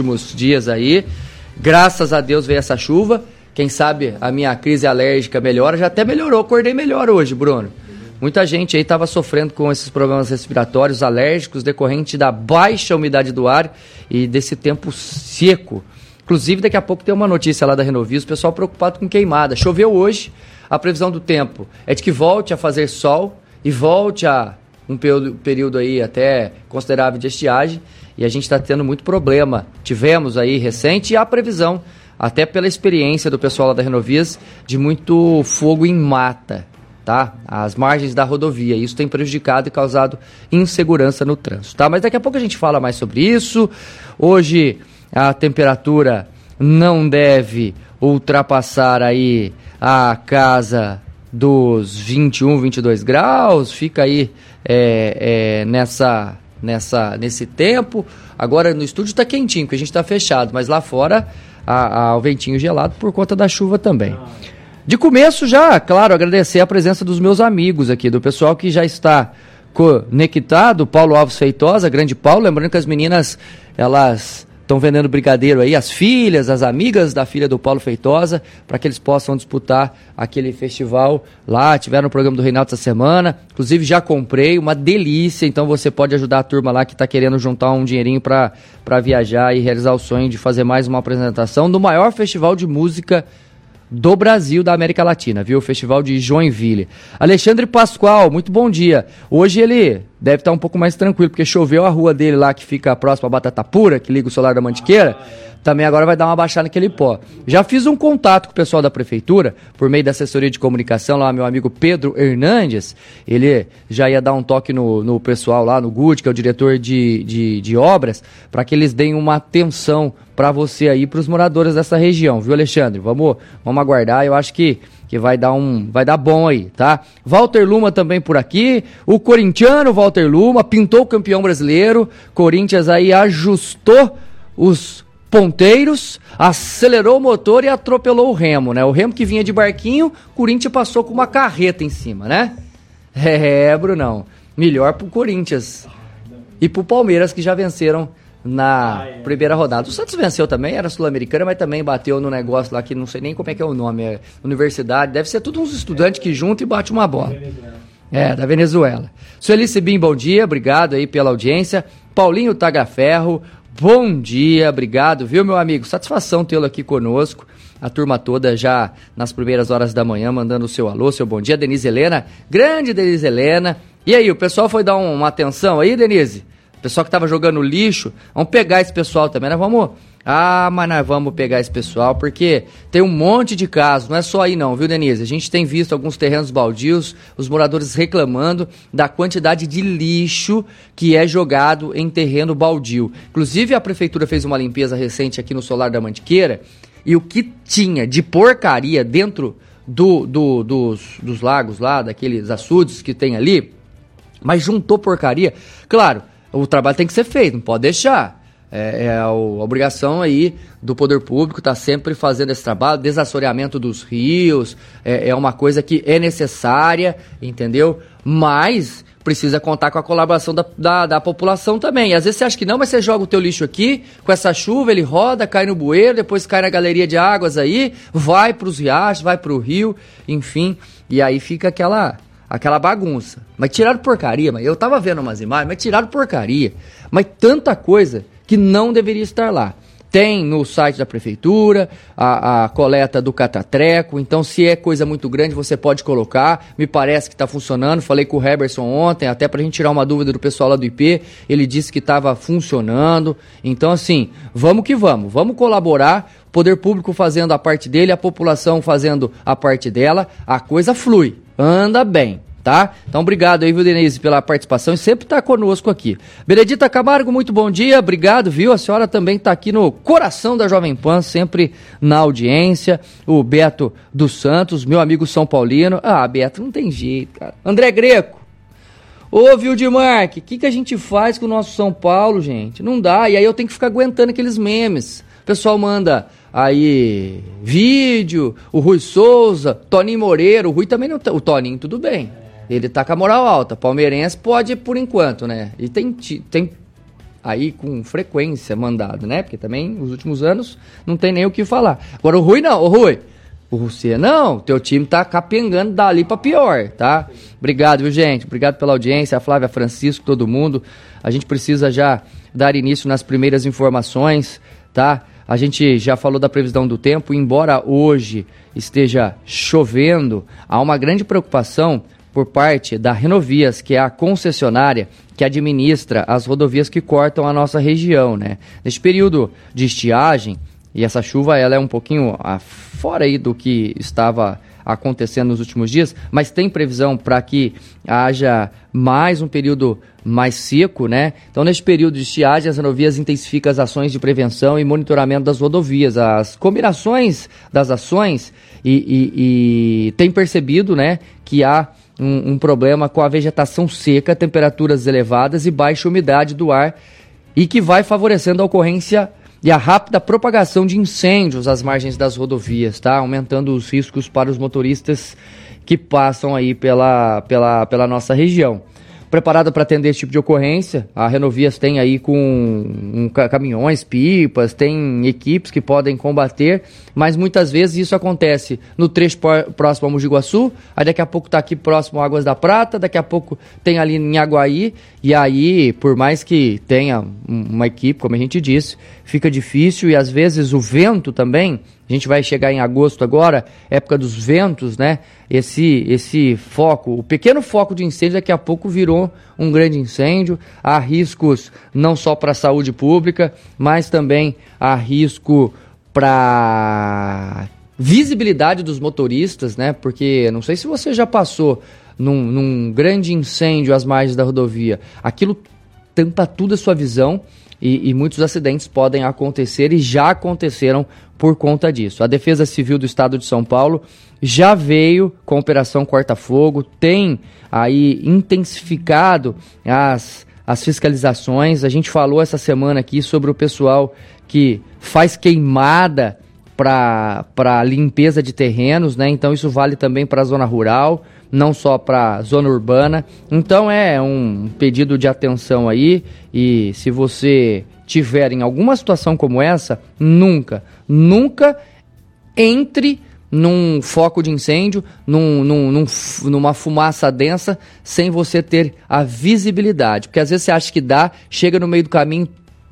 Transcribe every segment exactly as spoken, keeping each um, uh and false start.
últimos dias aí. Graças a Deus veio essa chuva. Quem sabe a minha crise alérgica melhora. Já até melhorou, acordei melhor hoje, Bruno. Muita gente aí estava sofrendo com esses problemas respiratórios alérgicos decorrente da baixa umidade do ar e desse tempo seco. Inclusive, daqui a pouco tem uma notícia lá da Renovias, o pessoal preocupado com queimada. Choveu hoje, a previsão do tempo é de que volte a fazer sol e volte a um período aí até considerável de estiagem. E a gente está tendo muito problema. Tivemos aí recente e a previsão, até pela experiência do pessoal lá da Renovias, de muito fogo em mata. Tá? As margens da rodovia, isso tem prejudicado e causado insegurança no trânsito, tá? Mas daqui a pouco a gente fala mais sobre isso. Hoje a temperatura não deve ultrapassar aí a casa dos vinte e um, vinte e dois graus, fica aí é, é, nessa, nessa, nesse tempo. Agora no estúdio está quentinho, porque a gente está fechado, mas lá fora a, a, o ventinho gelado por conta da chuva também. De começo já, claro, agradecer a presença dos meus amigos aqui, do pessoal que já está conectado, Paulo Alves Feitosa, grande Paulo, lembrando que as meninas, elas estão vendendo brigadeiro aí, as filhas, as amigas da filha do Paulo Feitosa, para que eles possam disputar aquele festival lá, tiveram no programa do Reinaldo essa semana, inclusive já comprei, uma delícia, então você pode ajudar a turma lá que está querendo juntar um dinheirinho para para viajar e realizar o sonho de fazer mais uma apresentação do maior festival de música do Brasil, da América Latina, viu? O Festival de Joinville. Alexandre Pascoal, muito bom dia. Hoje ele deve estar um pouco mais tranquilo, porque choveu a rua dele lá, que fica próximo à Batata Pura, que liga o solar da Mantiqueira. Também agora vai dar uma baixada naquele pó. Já fiz um contato com o pessoal da prefeitura, por meio da assessoria de comunicação, lá meu amigo Pedro Hernandes. Ele já ia dar um toque no, no pessoal lá, no Gude, que é o diretor de, de, de obras, para que eles deem uma atenção para você aí, para os moradores dessa região, viu, Alexandre? Vamos, vamos aguardar, eu acho que, que vai dar um, vai dar bom aí, tá? Walter Luma também por aqui, o corintiano Walter Luma, pintou o campeão brasileiro, Corinthians aí ajustou os ponteiros, acelerou o motor e atropelou o Remo, né? O Remo que vinha de barquinho, Corinthians passou com uma carreta em cima, né? É, Brunão, melhor pro Corinthians e pro Palmeiras, que já venceram na primeira rodada. O Santos venceu também, era sul-americana, mas também bateu no negócio lá que não sei nem como é que é o nome, é universidade, deve ser tudo uns estudantes que juntam e bate uma bola. É, da Venezuela. Sueli Sibim, bom dia, obrigado aí pela audiência. Paulinho Tagaferro, bom dia, obrigado, viu, meu amigo? Satisfação tê-lo aqui conosco. A turma toda já nas primeiras horas da manhã mandando o seu alô, seu bom dia. Denise Helena, grande Denise Helena. E aí, o pessoal foi dar um, uma atenção aí, Denise? O pessoal que tava jogando lixo, vamos pegar esse pessoal também, nós vamos... Ah, mas nós vamos pegar esse pessoal, porque tem um monte de casos, não é só aí não, viu, Denise? A gente tem visto alguns terrenos baldios, os moradores reclamando da quantidade de lixo que é jogado em terreno baldio. Inclusive, a prefeitura fez uma limpeza recente aqui no Solar da Mantiqueira, e o que tinha de porcaria dentro do, do, dos, dos lagos lá, daqueles açudes que tem ali, mas juntou porcaria, claro, o trabalho tem que ser feito, não pode deixar. É, é a, a obrigação aí do poder público estar tá sempre fazendo esse trabalho, desassoreamento dos rios, é, é uma coisa que é necessária, entendeu? Mas precisa contar com a colaboração da, da, da população também. E às vezes você acha que não, mas você joga o teu lixo aqui, com essa chuva ele roda, cai no bueiro, depois cai na galeria de águas aí, vai para os riachos, vai para o rio, enfim, e aí fica aquela... aquela bagunça. Mas tiraram porcaria, mas eu tava vendo umas imagens, mas tiraram porcaria. Mas tanta coisa que não deveria estar lá. Tem no site da prefeitura a, a coleta do catatreco, então se é coisa muito grande você pode colocar, me parece que está funcionando, falei com o Heberson ontem, até pra gente tirar uma dúvida do pessoal lá do I P, ele disse que estava funcionando, então assim, vamos que vamos, vamos colaborar, o poder público fazendo a parte dele, a população fazendo a parte dela, a coisa flui, anda bem. Tá? Então, obrigado aí, viu, Denise, pela participação e sempre tá conosco aqui. Benedita Camargo, muito bom dia, obrigado, viu? A senhora também tá aqui no coração da Jovem Pan, sempre na audiência. O Beto dos Santos, meu amigo São Paulino. Ah, Beto, não tem jeito, cara. André Greco. Ô, Vildemar, o que, que a gente faz com o nosso São Paulo, gente? Não dá, e aí eu tenho que ficar aguentando aqueles memes. O pessoal manda aí vídeo, o Rui Souza, Toninho Moreira, o Rui também não tá, o Toninho tudo bem. Ele tá com a moral alta. Palmeirense pode por enquanto, né? E tem, tem aí com frequência mandado, né? Porque também, nos últimos anos, não tem nem o que falar. Agora, o Rui não, o Rui, você não, teu time tá capengando dali pra pior, tá? Obrigado, viu, gente? Obrigado pela audiência, a Flávia, Francisco, todo mundo. A gente precisa já dar início nas primeiras informações, tá? A gente já falou da previsão do tempo, embora hoje esteja chovendo, há uma grande preocupação por parte da Renovias, que é a concessionária que administra as rodovias que cortam a nossa região, né? Neste período de estiagem, e essa chuva ela é um pouquinho ah, fora aí do que estava acontecendo nos últimos dias, mas tem previsão para que haja mais um período mais seco, né? Então, neste período de estiagem, as Renovias intensificam as ações de prevenção e monitoramento das rodovias, as combinações das ações e, e, e tem percebido, né, que há um, um problema com a vegetação seca, temperaturas elevadas e baixa umidade do ar e que vai favorecendo a ocorrência e a rápida propagação de incêndios às margens das rodovias, tá? Aumentando os riscos para os motoristas que passam aí pela, pela, pela nossa região. Preparada para atender esse tipo de ocorrência, a Renovias tem aí com um, caminhões, pipas, tem equipes que podem combater, mas muitas vezes isso acontece no trecho próximo a Mogi Guaçu, aí daqui a pouco está aqui próximo a Águas da Prata, daqui a pouco tem ali em Aguaí, e aí, por mais que tenha uma equipe, como a gente disse, fica difícil e às vezes o vento também, a gente vai chegar em agosto agora, época dos ventos, né? Esse, esse foco, o pequeno foco de incêndio daqui a pouco virou um grande incêndio. Há riscos não só para a saúde pública, mas também há risco para visibilidade dos motoristas, né? Porque não sei se você já passou num, num grande incêndio às margens da rodovia. Aquilo tampa tudo a sua visão. E, e muitos acidentes podem acontecer e já aconteceram por conta disso. A Defesa Civil do Estado de São Paulo já veio com a Operação Corta-Fogo, tem aí intensificado as, as fiscalizações. A gente falou essa semana aqui sobre o pessoal que faz queimada para limpeza de terrenos, né? Então isso vale também para a zona rural, não só para a zona urbana. Então é um pedido de atenção aí, e se você tiver em alguma situação como essa, nunca, nunca entre num foco de incêndio, num, num, num, numa fumaça densa, sem você ter a visibilidade. Porque às vezes você acha que dá, chega no meio do caminho,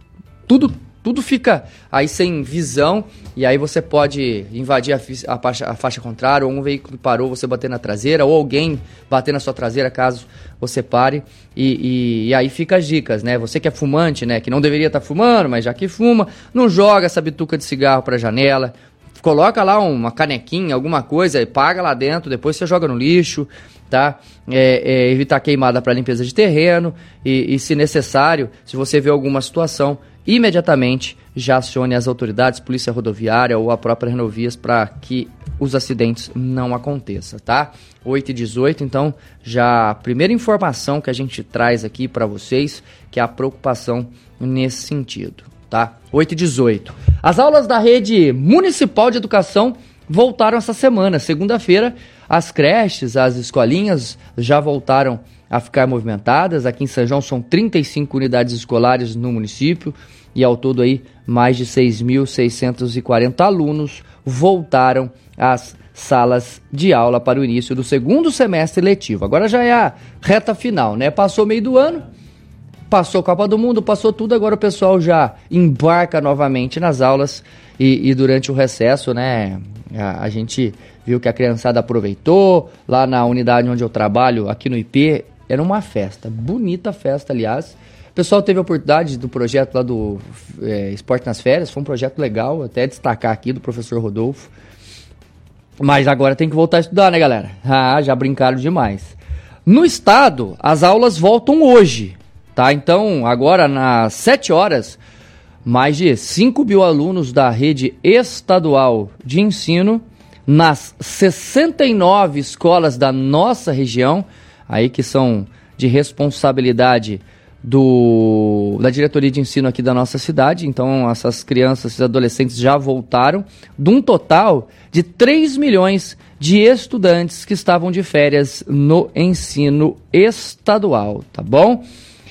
tudo Tudo fica aí sem visão, e aí você pode invadir a, a, faixa, a faixa contrária, ou um veículo parou, você bater na traseira, ou alguém bater na sua traseira caso você pare, e, e, e aí fica as dicas, né? Você que é fumante, né, que não deveria estar fumando, mas já que fuma, não joga essa bituca de cigarro para a janela, coloca lá uma canequinha, alguma coisa, e paga lá dentro, depois você joga no lixo, tá? É, é, evitar queimada para limpeza de terreno, e, e se necessário, se você vê alguma situação, imediatamente já acione as autoridades, polícia rodoviária ou a própria Renovias para que os acidentes não aconteçam, tá? oito e dezoito, então, já a primeira informação que a gente traz aqui para vocês, que é a preocupação nesse sentido, tá? oito e dezoito. As aulas da Rede Municipal de Educação voltaram essa semana, segunda-feira. As creches, as escolinhas já voltaram a ficar movimentadas. Aqui em São João são trinta e cinco unidades escolares no município e ao todo aí mais de seis mil seiscentos e quarenta alunos voltaram às salas de aula para o início do segundo semestre letivo. Agora já é a reta final, né? Passou meio do ano, passou a Copa do Mundo, passou tudo, agora o pessoal já embarca novamente nas aulas e, e durante o recesso, né, a, a gente viu que a criançada aproveitou. Lá na unidade onde eu trabalho, aqui no I P, era uma festa, bonita festa, aliás. O pessoal teve a oportunidade do projeto lá do é, Esporte nas Férias, foi um projeto legal, até destacar aqui, do professor Rodolfo. Mas agora tem que voltar a estudar, né, galera? Ah, já brincaram demais. No estado, as aulas voltam hoje, tá? Então, agora nas sete horas, mais de cinco mil alunos da rede estadual de ensino, nas sessenta e nove escolas da nossa região, aí que são de responsabilidade do, da diretoria de ensino aqui da nossa cidade. Então essas crianças, esses adolescentes já voltaram, de um total de três milhões de estudantes que estavam de férias no ensino estadual, tá bom?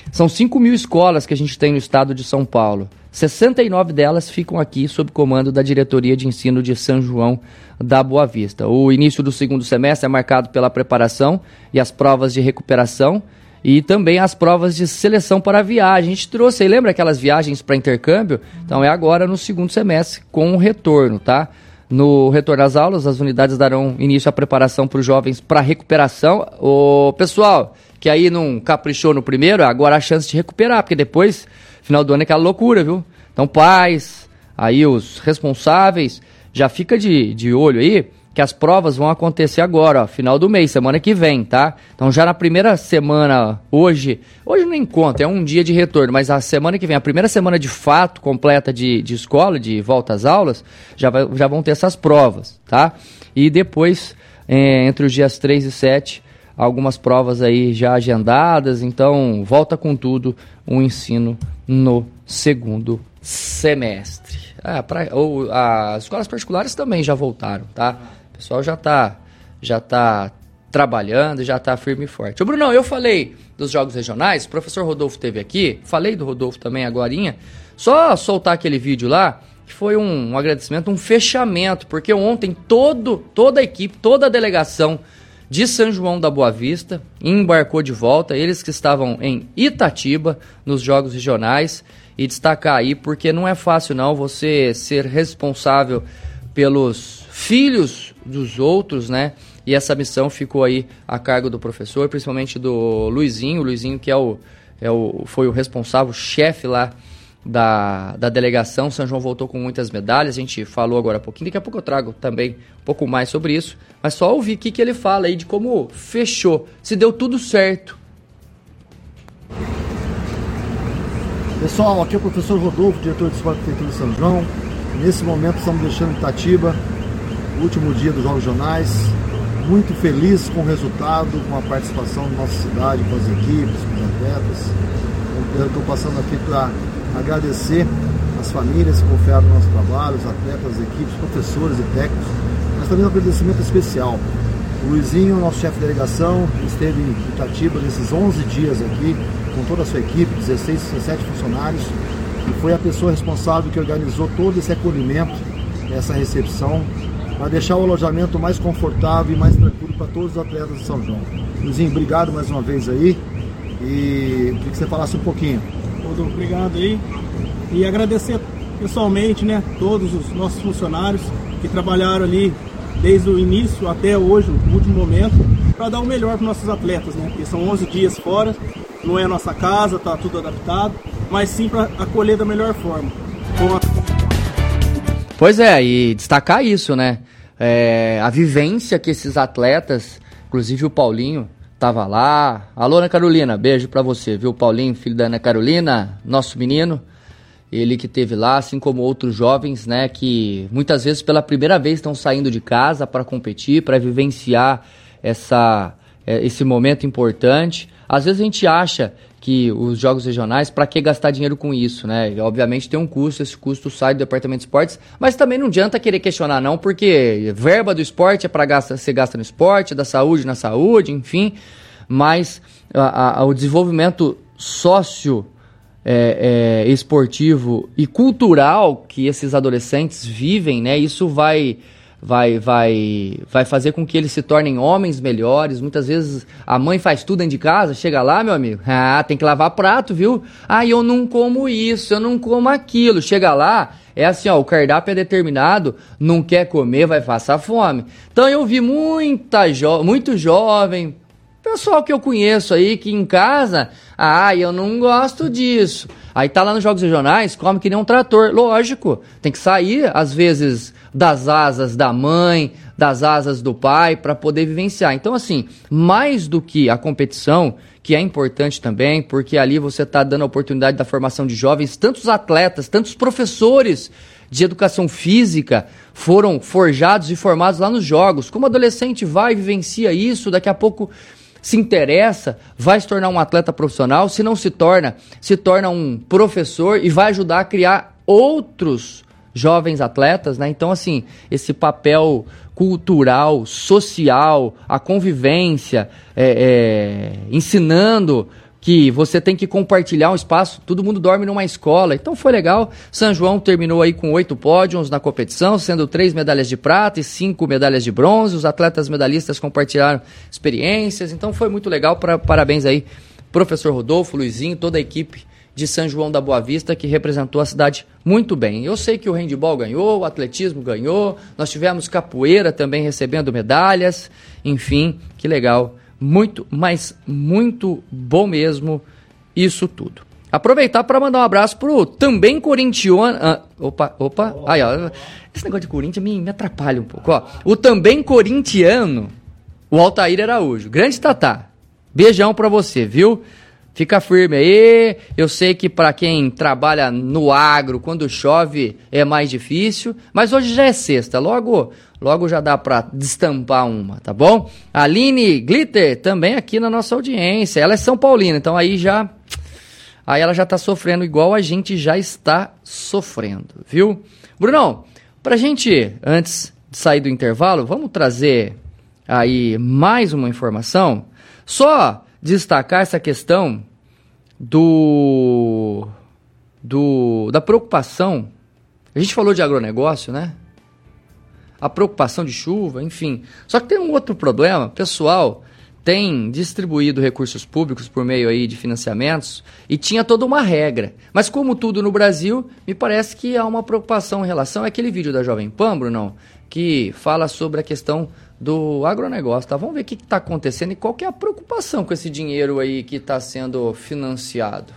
São cinco mil escolas que a gente tem no estado de São Paulo. sessenta e nove delas ficam aqui sob comando da Diretoria de Ensino de São João da Boa Vista. O início do segundo semestre é marcado pela preparação e as provas de recuperação e também as provas de seleção para a viagem. A gente trouxe aí, lembra aquelas viagens para intercâmbio? Então é agora no segundo semestre com o retorno, tá? No retorno às aulas, as unidades darão início à preparação para os jovens para recuperação. O pessoal que aí não caprichou no primeiro, agora a chance de recuperar, porque depois, final do ano é aquela loucura, viu? Então pais, aí os responsáveis, já fica de, de olho aí, que as provas vão acontecer agora, ó, final do mês, semana que vem, tá? Então já na primeira semana, hoje, hoje nem conta, é um dia de retorno, mas a semana que vem, a primeira semana de fato completa de, de escola, de volta às aulas, já, vai, já vão ter essas provas, tá? E depois, é, entre os dias três e sete, algumas provas aí já agendadas, então volta com tudo o ensino no segundo semestre. Ah, pra, ou, as escolas particulares também já voltaram, tá? O pessoal já tá, já tá trabalhando, já tá firme e forte. Ô Brunão, eu falei dos jogos regionais, o professor Rodolfo esteve aqui, falei do Rodolfo também agorinha, só soltar aquele vídeo lá, que foi um, um agradecimento, um fechamento, porque ontem todo, toda a equipe, toda a delegação de São João da Boa Vista embarcou de volta, eles que estavam em Itatiba, nos jogos regionais, e destacar aí, porque não é fácil não você ser responsável pelos filhos dos outros, né? E essa missão ficou aí a cargo do professor, principalmente do Luizinho, o Luizinho que é o, é o, foi o responsável, chefe lá da, da delegação. São João voltou com muitas medalhas, a gente falou agora há pouquinho, daqui a pouco eu trago também um pouco mais sobre isso, mas só ouvir o que, que ele fala aí de como fechou, se deu tudo certo. Pessoal, aqui é o professor Rodolfo, diretor de Escola de Prefeitura de São João. Nesse momento estamos deixando Itatiba, o último dia dos Jogos Regionais. Muito feliz com o resultado, com a participação da nossa cidade, com as equipes, com os atletas. Eu estou passando aqui para agradecer as famílias que confiaram no nosso trabalho, os atletas, as equipes, professores e técnicos, mas também um agradecimento especial. O Luizinho, nosso chefe de delegação, esteve em Itatiba nesses onze dias aqui, com toda a sua equipe, dezesseis, dezessete funcionários, e foi a pessoa responsável que organizou todo esse acolhimento, essa recepção, para deixar o alojamento mais confortável e mais tranquilo para todos os atletas de São João. Luizinho, obrigado mais uma vez aí, e queria que você falasse um pouquinho. Rodolfo, obrigado aí, e agradecer pessoalmente, né, todos os nossos funcionários que trabalharam ali desde o início até hoje, no último momento, para dar o melhor para os nossos atletas, né? Porque são onze dias fora, não é a nossa casa, está tudo adaptado, mas sim para acolher da melhor forma. A... Pois é, e destacar isso, né? É, a vivência que esses atletas, inclusive o Paulinho, tava lá. Alô, Ana Carolina, beijo para você, viu? Paulinho, filho da Ana Carolina, nosso menino. Ele que esteve lá, assim como outros jovens, né, que muitas vezes pela primeira vez estão saindo de casa para competir, para vivenciar essa, esse momento importante. Às vezes a gente acha que os jogos regionais, para que gastar dinheiro com isso, né? Obviamente tem um custo, esse custo sai do departamento de esportes, mas também não adianta querer questionar não, porque verba do esporte é para ser gasta no esporte, da saúde na saúde, enfim, mas a, a, o desenvolvimento sócio É, é, esportivo e cultural que esses adolescentes vivem, né? Isso vai, vai, vai, vai fazer com que eles se tornem homens melhores. Muitas vezes a mãe faz tudo dentro de casa, chega lá, meu amigo, ah, tem que lavar prato, viu? Ah, eu não como isso, eu não como aquilo. Chega lá, é assim, ó, o cardápio é determinado, não quer comer, vai passar fome. Então eu vi muita jo- muito jovem, pessoal que eu conheço aí, que em casa, ah, eu não gosto disso. Aí tá lá nos jogos regionais, come que nem um trator. Lógico, tem que sair, às vezes, das asas da mãe, das asas do pai, para poder vivenciar. Então, assim, mais do que a competição, que é importante também, porque ali você tá dando a oportunidade da formação de jovens, tantos atletas, tantos professores de educação física foram forjados e formados lá nos jogos. Como adolescente vai, vivencia isso, daqui a pouco se interessa, vai se tornar um atleta profissional, se não se torna, se torna um professor e vai ajudar a criar outros jovens atletas, né? Então, assim, esse papel cultural, social, a convivência, é, é, ensinando que você tem que compartilhar um espaço, todo mundo dorme numa escola, então foi legal. São João terminou aí com oito pódios na competição, sendo três medalhas de prata e cinco medalhas de bronze. Os atletas medalhistas compartilharam experiências, então foi muito legal. Pra, parabéns aí, professor Rodolfo, Luizinho, toda a equipe de São João da Boa Vista, que representou a cidade muito bem. Eu sei que o handebol ganhou, o atletismo ganhou, nós tivemos capoeira também recebendo medalhas, enfim, que legal. Muito, mas muito bom mesmo isso tudo. Aproveitar para mandar um abraço pro também corintiano... Ah, opa, opa, aí ó, esse negócio de Corinthians me, me atrapalha um pouco, ó. O também corintiano, o Altair Araújo. Grande Tatá, beijão para você, viu? Fica firme aí, eu sei que para quem trabalha no agro, quando chove é mais difícil, mas hoje já é sexta, logo... Logo já dá para destampar uma, tá bom? A Aline Glitter também aqui na nossa audiência. Ela é São Paulina, então aí já... Aí ela já tá sofrendo igual a gente já está sofrendo, viu? Brunão, pra gente, antes de sair do intervalo, vamos trazer aí mais uma informação. Só destacar essa questão do... do da preocupação. A gente falou de agronegócio, né? A preocupação de chuva, enfim. Só que tem um outro problema, o pessoal tem distribuído recursos públicos por meio aí de financiamentos e tinha toda uma regra. Mas como tudo no Brasil, me parece que há uma preocupação em relação àquele vídeo da Jovem Pan, Brunão, que fala sobre a questão do agronegócio, tá? Vamos ver o que está acontecendo e qual que é a preocupação com esse dinheiro aí que está sendo financiado.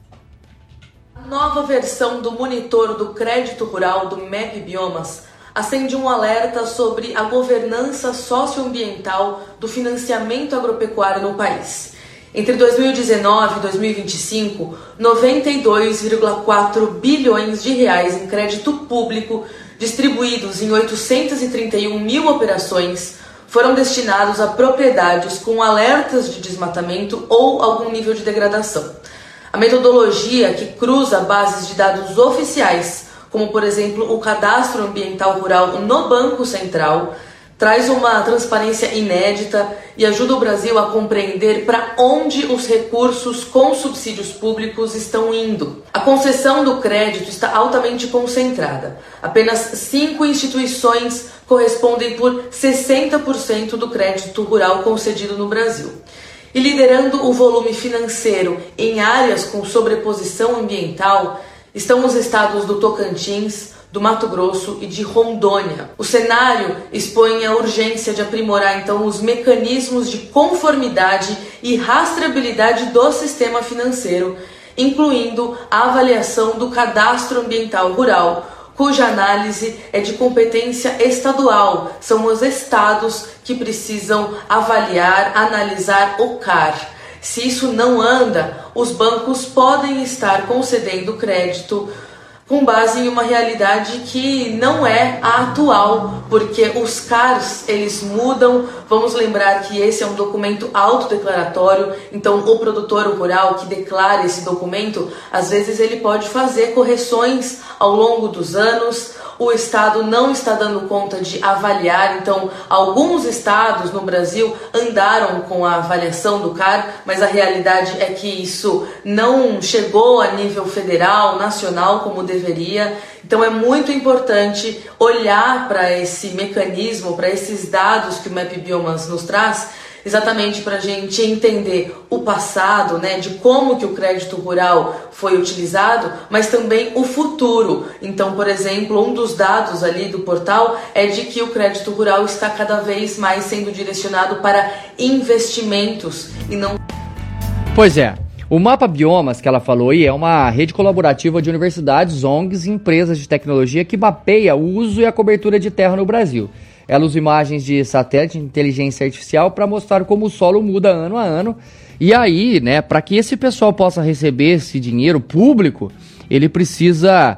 A nova versão do monitor do crédito rural do M E P Biomas acende um alerta sobre a governança socioambiental do financiamento agropecuário no país. Entre dois mil e dezenove e dois mil e vinte e cinco, noventa e dois vírgula quatro bilhões de reais em crédito público, distribuídos em oitocentos e trinta e um mil operações, foram destinados a propriedades com alertas de desmatamento ou algum nível de degradação. A metodologia, que cruza bases de dados oficiais, como por exemplo o Cadastro Ambiental Rural no Banco Central, traz uma transparência inédita e ajuda o Brasil a compreender para onde os recursos com subsídios públicos estão indo. A concessão do crédito está altamente concentrada. Apenas cinco instituições correspondem por sessenta por cento do crédito rural concedido no Brasil. E liderando o volume financeiro em áreas com sobreposição ambiental, estão os estados do Tocantins, do Mato Grosso e de Rondônia. O cenário expõe a urgência de aprimorar, então, os mecanismos de conformidade e rastreabilidade do sistema financeiro, incluindo a avaliação do Cadastro Ambiental Rural, cuja análise é de competência estadual. São os estados que precisam avaliar, analisar o C A R. Se isso não anda, os bancos podem estar concedendo crédito com base em uma realidade que não é a atual, porque os C A Rs, eles mudam. Vamos lembrar que esse é um documento autodeclaratório, então o produtor rural que declara esse documento, às vezes ele pode fazer correções ao longo dos anos. O Estado não está dando conta de avaliar, então alguns estados no Brasil andaram com a avaliação do C A R, mas a realidade é que isso não chegou a nível federal, nacional, como deveria. Então é muito importante olhar para esse mecanismo, para esses dados que o M E P Biomas nos traz, exatamente para a gente entender o passado, né, de como que o crédito rural foi utilizado, mas também o futuro. Então, por exemplo, um dos dados ali do portal é de que o crédito rural está cada vez mais sendo direcionado para investimentos e não... Pois é. O Mapa Biomas, que ela falou aí, é uma rede colaborativa de universidades, O N Gs e empresas de tecnologia que mapeia o uso e a cobertura de terra no Brasil. Ela usa imagens de satélite de inteligência artificial para mostrar como o solo muda ano a ano. E aí, né, para que esse pessoal possa receber esse dinheiro público, ele precisa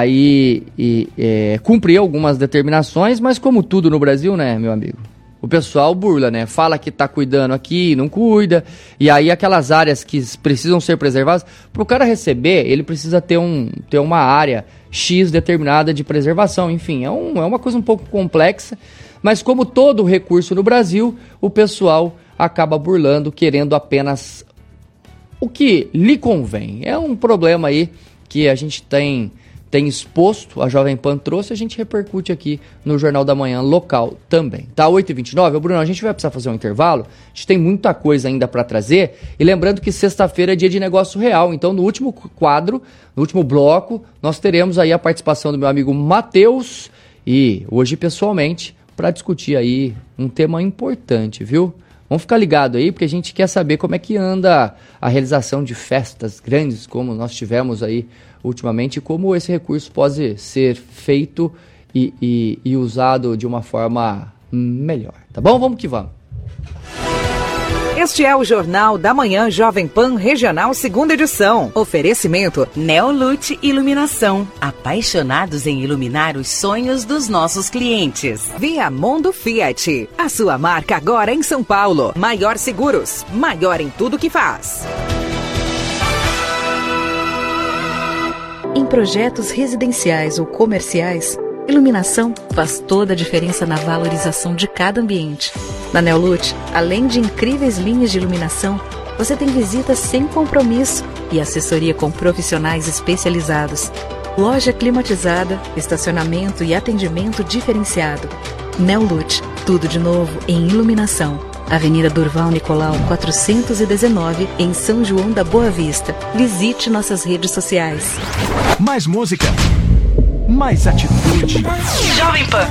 aí e, é, cumprir algumas determinações, mas como tudo no Brasil, né, meu amigo? O pessoal burla, né? Fala que tá cuidando aqui, não cuida. E aí aquelas áreas que precisam ser preservadas, para o cara receber, ele precisa ter, um, ter uma área X determinada de preservação. Enfim, é, um, é uma coisa um pouco complexa. Mas como todo recurso no Brasil, o pessoal acaba burlando, querendo apenas o que lhe convém. É um problema aí que a gente tem, tem exposto, a Jovem Pan trouxe, a gente repercute aqui no Jornal da Manhã local também. Tá, oito e vinte e nove, Bruno, a gente vai precisar fazer um intervalo, a gente tem muita coisa ainda para trazer, e lembrando que sexta-feira é dia de negócio real, então no último quadro, no último bloco, nós teremos aí a participação do meu amigo Matheus, e hoje pessoalmente, para discutir aí um tema importante, viu? Vamos ficar ligado aí, porque a gente quer saber como é que anda a realização de festas grandes, como nós tivemos aí ultimamente, e como esse recurso pode ser feito e, e, e usado de uma forma melhor. Tá bom? Vamos que vamos. Este é o Jornal da Manhã Jovem Pan Regional segunda edição. Oferecimento Neolute Iluminação. Apaixonados em iluminar os sonhos dos nossos clientes. Viamondo Fiat. A sua marca agora em São Paulo. Maior Seguros. Maior em tudo que faz. Em projetos residenciais ou comerciais, iluminação faz toda a diferença na valorização de cada ambiente. Na Neolute, além de incríveis linhas de iluminação, você tem visitas sem compromisso e assessoria com profissionais especializados. Loja climatizada, estacionamento e atendimento diferenciado. Neolute, tudo de novo em iluminação. Avenida Durval Nicolau quatrocentos e dezenove, em São João da Boa Vista. Visite nossas redes sociais. Mais música, mais atitude. Jovem Pan.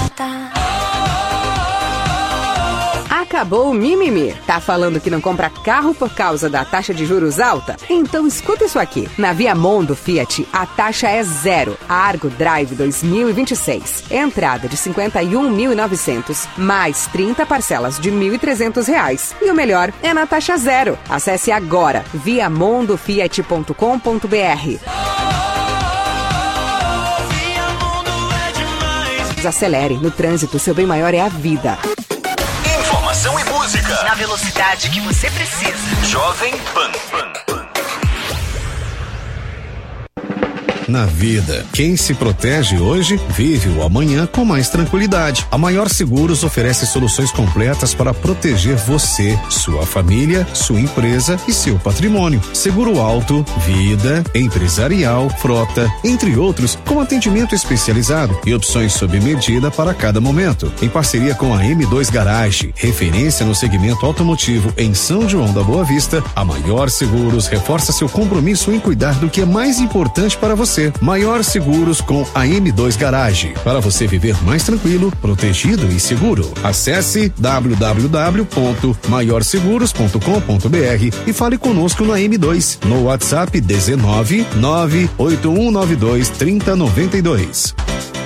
Acabou o mimimi. Tá falando que não compra carro por causa da taxa de juros alta? Então escuta isso aqui. Na Viamondo Fiat, a taxa é zero. Argo Drive dois mil e vinte e seis. Entrada de cinquenta e um mil e novecentos, mais trinta parcelas de mil e trezentos reais. E o melhor é na taxa zero. Acesse agora viamondo fiat ponto com ponto b r. Acelere. No trânsito, seu bem maior é a vida. Informação e música Na velocidade que você precisa. Jovem Pan. Na vida, quem se protege hoje, vive o amanhã com mais tranquilidade. A Maior Seguros oferece soluções completas para proteger você, sua família, sua empresa e seu patrimônio. Seguro alto, vida, empresarial, frota, entre outros, com atendimento especializado e opções sob medida para cada momento. Em parceria com a M dois Garage, referência no segmento automotivo em São João da Boa Vista, a Maior Seguros reforça seu compromisso em cuidar do que é mais importante para você. Maior Seguros com a M dois Garage, para você viver mais tranquilo, protegido e seguro. Acesse w w w ponto maior seguros ponto com ponto b r e fale conosco na M dois no WhatsApp dezenove, nove oito um nove dois, três zero nove dois.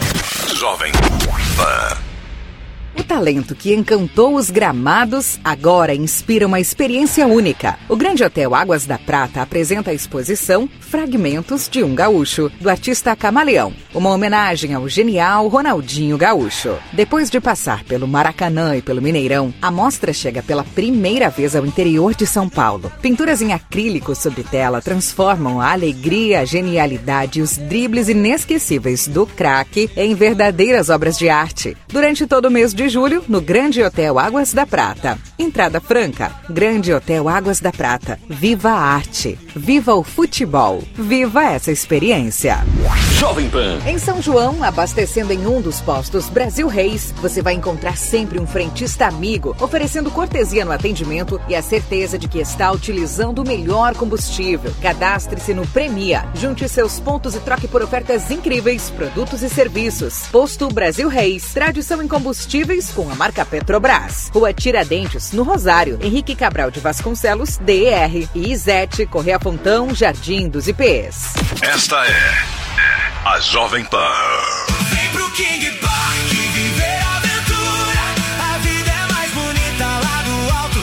Jovem Pan. O talento que encantou os gramados agora inspira uma experiência única. O Grande Hotel Águas da Prata apresenta a exposição Fragmentos de um Gaúcho, do artista Camaleão, uma homenagem ao genial Ronaldinho Gaúcho. Depois de passar pelo Maracanã e pelo Mineirão, a mostra chega pela primeira vez ao interior de São Paulo. Pinturas em acrílico sobre tela transformam a alegria, a genialidade e os dribles inesquecíveis do craque em verdadeiras obras de arte. Durante todo o mês de julho, no Grande Hotel Águas da Prata. Entrada franca. Grande Hotel Águas da Prata. Viva a arte. Viva o futebol. Viva essa experiência. Jovem Pan. Em São João, abastecendo em um dos postos Brasil Reis, você vai encontrar sempre um frentista amigo, oferecendo cortesia no atendimento e a certeza de que está utilizando o melhor combustível. Cadastre-se no Premia. Junte seus pontos e troque por ofertas incríveis, produtos e serviços. Posto Brasil Reis. Tradição em combustíveis com a marca Petrobras. Rua Tiradentes, no Rosário. Henrique Cabral de Vasconcelos, D R. E Izete, Correia Fontão, Jardim dos I Pês. Esta é a Jovem Pan. Vem pro King Park viver a aventura. A vida é mais bonita lá do alto,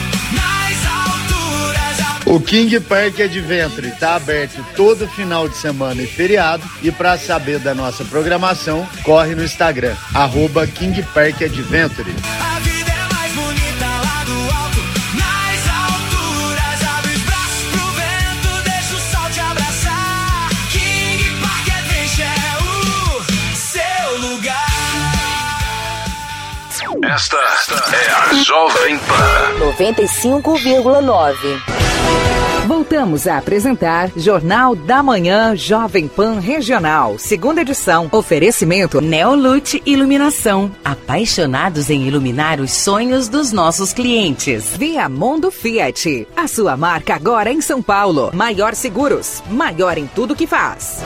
nas alturas. O King Park Adventure está aberto todo final de semana e feriado. E para saber da nossa programação, corre no Instagram, arroba King Park Adventure. A vida é mais bonita lá do alto, nas alturas. Abre os braços pro vento, deixa o sol te abraçar. King Park Adventure é o seu lugar. Esta é a Jovem Pan. noventa e cinco vírgula nove. Voltamos Voltamos a apresentar Jornal da Manhã Jovem Pan Regional, segunda edição. Oferecimento Neolute Iluminação. Apaixonados em iluminar os sonhos dos nossos clientes. Viamundo Fiat. A sua marca agora em São Paulo. Maior Seguros. Maior em tudo que faz.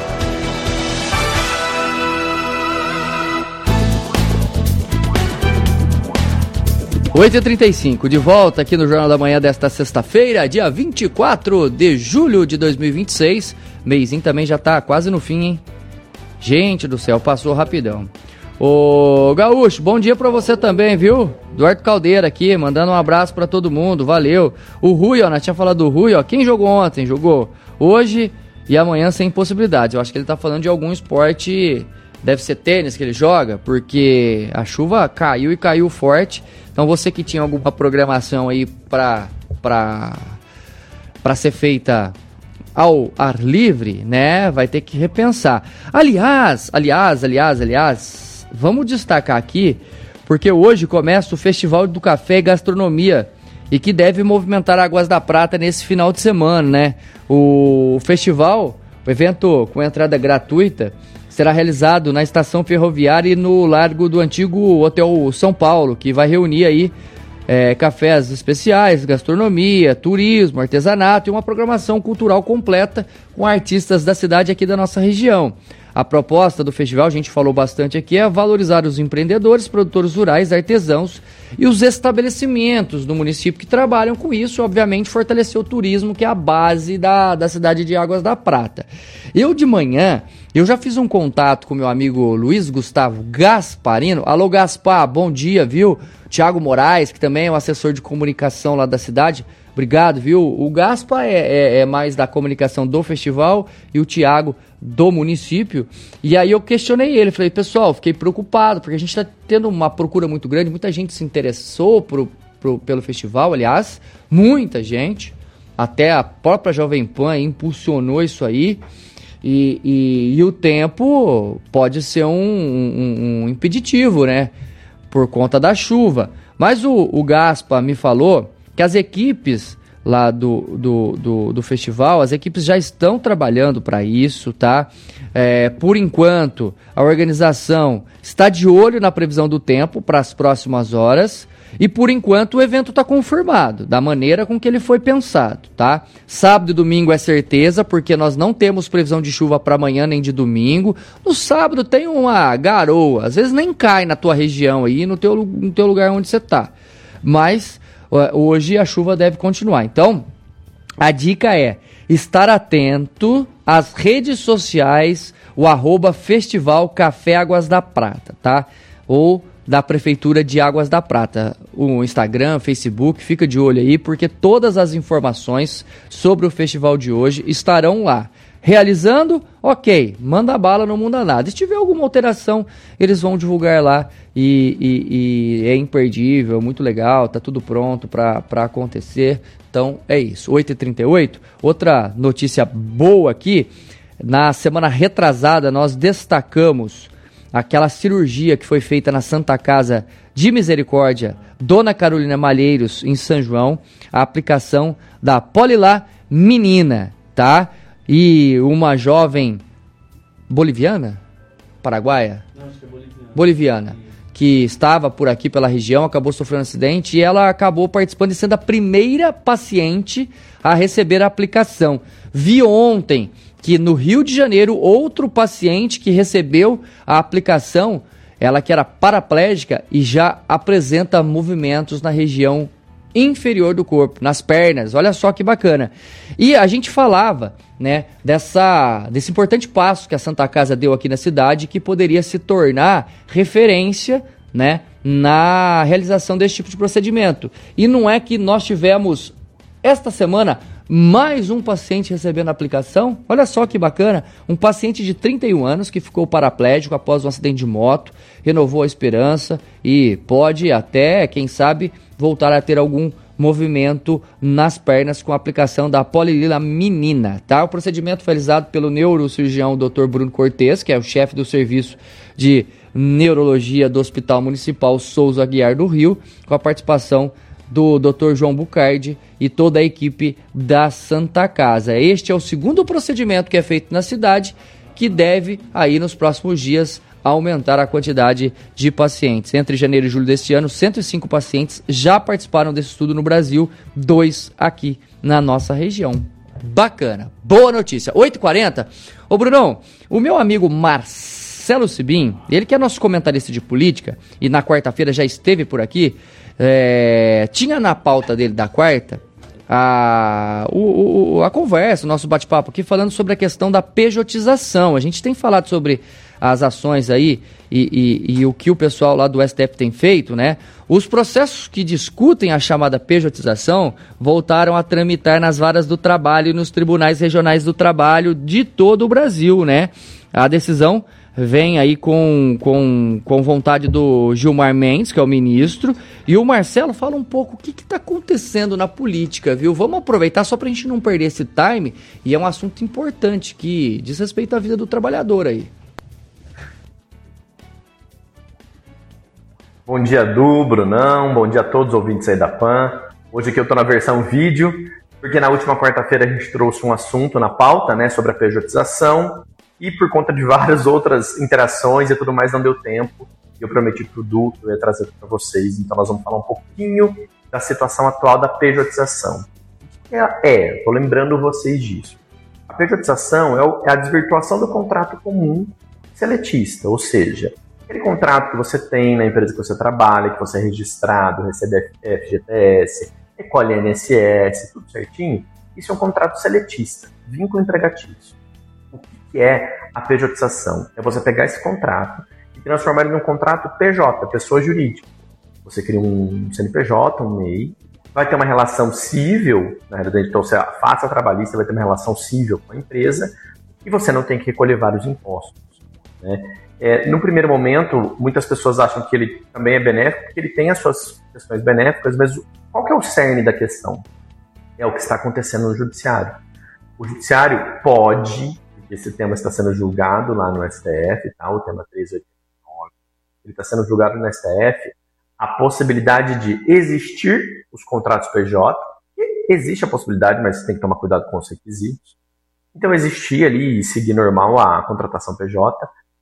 oito e trinta e cinco, de volta aqui no Jornal da Manhã desta sexta-feira, dia vinte e quatro de julho de dois mil e vinte e seis. Mêsinho também já tá quase no fim, hein? Gente do céu, passou rapidão. Ô Gaúcho, bom dia pra você também, viu? Eduardo Caldeira aqui, mandando um abraço pra todo mundo, valeu. O Rui, ó, nós tinha falado do Rui, ó, quem jogou ontem? Jogou hoje e amanhã sem possibilidades. Eu acho que ele tá falando de algum esporte, deve ser tênis que ele joga, porque a chuva caiu e caiu forte. Então você que tinha alguma programação aí pra, pra, pra ser feita ao ar livre, né, vai ter que repensar. Aliás, aliás, aliás, aliás, vamos destacar aqui, porque hoje começa o Festival do Café e Gastronomia, e que deve movimentar Águas da Prata nesse final de semana, né? O festival, o evento com entrada gratuita, será realizado na estação ferroviária e no largo do antigo Hotel São Paulo, que vai reunir aí é, cafés especiais, gastronomia, turismo, artesanato e uma programação cultural completa com artistas da cidade aqui da nossa região. A proposta do festival, a gente falou bastante aqui, é valorizar os empreendedores, produtores rurais, artesãos e os estabelecimentos do município que trabalham com isso, obviamente fortalecer o turismo, que é a base da, da cidade de Águas da Prata. Eu de manhã, eu já fiz um contato com meu amigo Luiz Gustavo Gasparino. Alô Gaspar, bom dia, viu? Tiago Moraes, que também é um assessor de comunicação lá da cidade. Obrigado, viu? O Gaspa é, é, é mais da comunicação do festival e o Tiago do município. E aí eu questionei ele, falei, pessoal, fiquei preocupado, porque a gente está tendo uma procura muito grande, muita gente se interessou pro, pro, pelo festival, aliás, muita gente, até a própria Jovem Pan impulsionou isso aí, e, e, e o tempo pode ser um, um, um impeditivo, né, por conta da chuva. Mas o, o Gaspa me falou que as equipes lá do, do, do, do festival, as equipes já estão trabalhando para isso, tá? É, por enquanto, a organização está de olho na previsão do tempo para as próximas horas e, por enquanto, o evento está confirmado, da maneira com que ele foi pensado, tá? Sábado e domingo é certeza, porque nós não temos previsão de chuva para amanhã nem de domingo. No sábado tem uma garoa, às vezes nem cai na tua região aí, no teu, no teu lugar onde você está, mas hoje a chuva deve continuar. Então, a dica é estar atento às redes sociais, o arroba Festival Café Águas da Prata, tá? Ou da Prefeitura de Águas da Prata. O Instagram, Facebook, fica de olho aí, porque todas as informações sobre o festival de hoje estarão lá. Realizando, ok, manda bala, não muda nada. Se tiver alguma alteração, eles vão divulgar lá e, e, e é imperdível, muito legal, tá tudo pronto para acontecer. Então é isso, oito e trinta e oito. Outra notícia boa aqui, na semana retrasada nós destacamos aquela cirurgia que foi feita na Santa Casa de Misericórdia, Dona Carolina Malheiros, em São João, a aplicação da Polilá Menina, tá? E uma jovem boliviana? Paraguaia? Não, acho que é boliviana. Boliviana, que estava por aqui pela região, acabou sofrendo um acidente e ela acabou participando e sendo a primeira paciente a receber a aplicação. Vi ontem que no Rio de Janeiro, outro paciente que recebeu a aplicação, ela que era paraplégica e já apresenta movimentos na região inferior do corpo, nas pernas. Olha só que bacana. E a gente falava, né, dessa, desse importante passo que a Santa Casa deu aqui na cidade, que poderia se tornar referência, né, na realização desse tipo de procedimento. E não é que nós tivemos esta semana mais um paciente recebendo a aplicação? Olha só que bacana, um paciente de trinta e um anos que ficou paraplégico após um acidente de moto, renovou a esperança e pode até, quem sabe, voltar a ter algum movimento nas pernas com a aplicação da Polilá Menina, tá? O procedimento foi realizado pelo neurocirurgião doutor Bruno Cortes, que é o chefe do serviço de neurologia do Hospital Municipal Souza Aguiar do Rio, com a participação do doutor João Bucardi e toda a equipe da Santa Casa. Este é o segundo procedimento que é feito na cidade, que deve, aí nos próximos dias, aumentar a quantidade de pacientes. Entre janeiro e julho deste ano, cento e cinco pacientes já participaram desse estudo no Brasil, dois aqui na nossa região. Bacana, boa notícia. oito e quarenta. Ô Brunão, o meu amigo Marcelo Sibim, ele que é nosso comentarista de política e na quarta-feira já esteve por aqui, é, tinha na pauta dele da quarta a, o, o, a conversa, o nosso bate-papo aqui falando sobre a questão da pejotização. A gente tem falado sobre as ações aí e, e, e o que o pessoal lá do S T F tem feito, né? Os processos que discutem a chamada pejotização voltaram a tramitar nas varas do trabalho e nos tribunais regionais do trabalho de todo o Brasil, né? A decisão vem aí com, com, com vontade do Gilmar Mendes, que é o ministro, e o Marcelo fala um pouco o que está acontecendo na política, viu? Vamos aproveitar só para a gente não perder esse time, e é um assunto importante que diz respeito à vida do trabalhador aí. Bom dia, Du, Brunão, bom dia a todos os ouvintes aí da P A N. Hoje aqui eu estou na versão vídeo, porque na última quarta-feira a gente trouxe um assunto na pauta, né, sobre a pejotização, e por conta de várias outras interações e tudo mais não deu tempo, e eu prometi para o Du que eu ia trazer para vocês, então nós vamos falar um pouquinho da situação atual da pejotização. É, estou lembrando vocês disso. A pejotização é, o, é a desvirtuação do contrato comum seletista, ou seja, aquele contrato que você tem na empresa que você trabalha, que você é registrado, recebe F G T S, recolhe I N S S, tudo certinho, isso é um contrato seletista, vínculo empregatício. O que é a pejotização? É você pegar esse contrato e transformar ele num contrato P J, pessoa jurídica. Você cria um C N P J, um M E I, vai ter uma relação cível, na realidade, então você afasta a trabalhista, vai ter uma relação cível com a empresa e você não tem que recolher vários impostos, né? É, no primeiro momento, muitas pessoas acham que ele também é benéfico, porque ele tem as suas questões benéficas, mas qual que é o cerne da questão? É o que está acontecendo no judiciário. O judiciário pode, porque esse tema está sendo julgado lá no S T F, tá? O tema trezentos e oitenta e nove, ele está sendo julgado no S T F, a possibilidade de existir os contratos P J, e existe a possibilidade, mas você tem que tomar cuidado com os requisitos. Então, existir ali e seguir normal a contratação P J,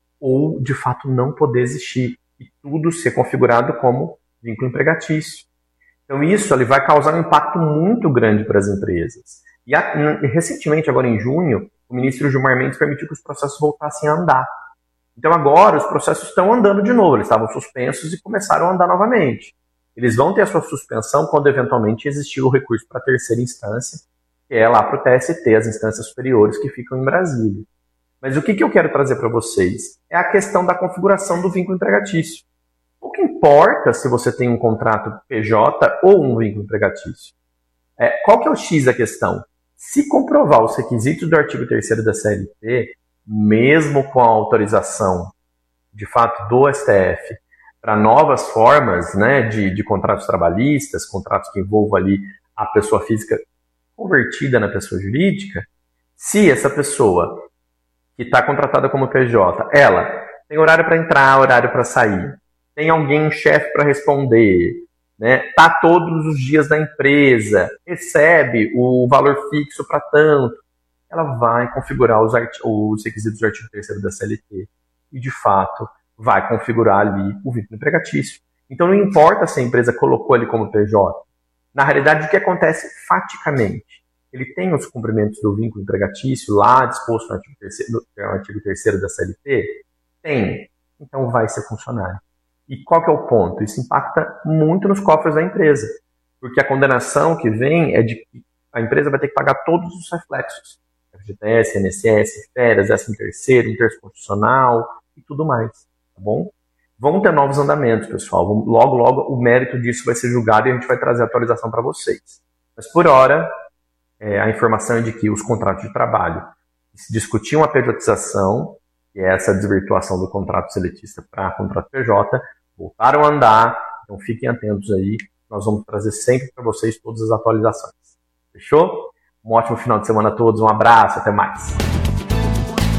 ou de fato não poder existir e tudo ser configurado como vínculo empregatício. Então isso ele vai causar um impacto muito grande para as empresas. E, a, e recentemente, agora em junho, o ministro Gilmar Mendes permitiu que os processos voltassem a andar. Então agora os processos estão andando de novo, eles estavam suspensos e começaram a andar novamente. Eles vão ter a sua suspensão quando eventualmente existir o recurso para a terceira instância, que é lá para o T S T, as instâncias superiores que ficam em Brasília. Mas o que, que eu quero trazer para vocês é a questão da configuração do vínculo empregatício. O que importa se você tem um contrato P J ou um vínculo empregatício? É, qual que é o X da questão? Se comprovar os requisitos do artigo terceiro da C L T, mesmo com a autorização, de fato, do S T F, para novas formas, né, de, de contratos trabalhistas, contratos que envolvam ali a pessoa física convertida na pessoa jurídica, se essa pessoa que está contratada como P J, ela tem horário para entrar, horário para sair, tem alguém, chefe para responder, né? Tá todos os dias da empresa, recebe o valor fixo para tanto, ela vai configurar os, os requisitos do artigo terceiro da C L T e, de fato, vai configurar ali o vínculo empregatício. Então, não importa se a empresa colocou ele como P J. Na realidade, o que acontece faticamente? Ele tem os cumprimentos do vínculo empregatício lá disposto no artigo terceiro, no artigo terceiro da C L T? Tem. Então vai ser funcionário. E qual que é o ponto? Isso impacta muito nos cofres da empresa. Porque a condenação que vem é de que a empresa vai ter que pagar todos os reflexos. F G T S, I N S S, férias, décimo terceiro, interesse constitucional e tudo mais. Tá bom? Vão ter novos andamentos, pessoal. Logo, logo o mérito disso vai ser julgado e a gente vai trazer a atualização para vocês. Mas por hora, É, a informação é de que os contratos de trabalho discutiam a pejotização, que é essa desvirtuação do contrato seletista para contrato P J, voltaram a andar, então fiquem atentos aí, nós vamos trazer sempre para vocês todas as atualizações. Fechou? Um ótimo final de semana a todos, um abraço, até mais.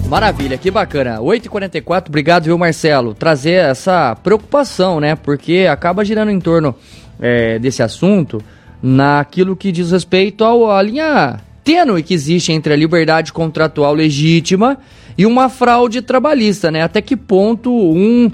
Maravilha, que bacana. oito e quarenta e quatro, obrigado, viu, Marcelo? Trazer essa preocupação, né? Porque acaba girando em torno é, desse assunto naquilo que diz respeito ao, à linha tênue que existe entre a liberdade contratual legítima e uma fraude trabalhista, né? Até que ponto um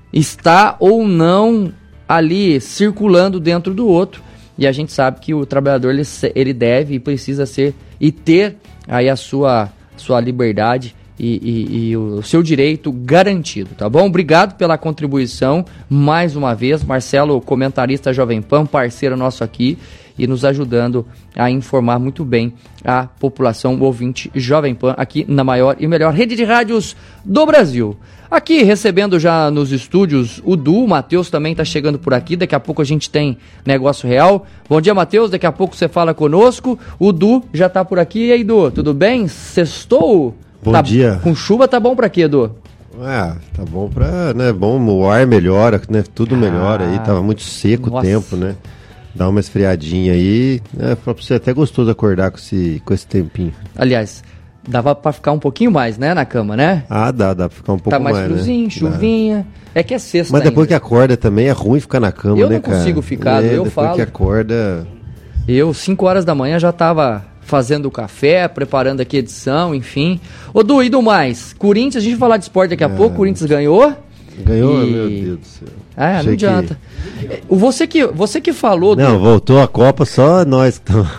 está ou não ali circulando dentro do outro. E a gente sabe que o trabalhador ele, ele deve e precisa ser e ter aí a sua, sua liberdade e, e, e o seu direito garantido, tá bom? Obrigado pela contribuição mais uma vez, Marcelo, comentarista Jovem Pan, parceiro nosso aqui e nos ajudando a informar muito bem a população, o ouvinte Jovem Pan aqui na maior e melhor rede de rádios do Brasil. Aqui recebendo já nos estúdios o Du, o Matheus também está chegando por aqui, daqui a pouco a gente tem Negócio Real. Bom dia, Matheus, daqui a pouco você fala conosco. O Du já está por aqui. E aí, Du, tudo bem? Sextou? Bom tá, dia. Com chuva tá bom pra quê, Du? Ah, tá bom pra, né, bom, o ar melhora, né, tudo melhora aí, tava muito seco o tempo, né, dá uma esfriadinha aí, né, pra você até gostoso acordar com esse, com esse tempinho. Aliás, dava pra ficar um pouquinho mais, né, na cama, né? Ah, dá, dá pra ficar um pouco mais, mais, Tá mais friozinho, né? chuvinha, dá. É que é sexta Mas depois ainda. que acorda também é ruim ficar na cama, eu né, não cara? consigo ficar, é, eu depois falo. Depois que acorda... Eu, cinco horas da manhã, já tava fazendo o café, preparando aqui a edição, enfim. Ô, Du, e do mais? Corinthians, a gente vai falar de esporte daqui a é. pouco, Corinthians ganhou. Ganhou, e... meu Deus do céu. Ah, não adianta. Que... Você, que, você que falou... Não, do... voltou a Copa, só nós que estamos...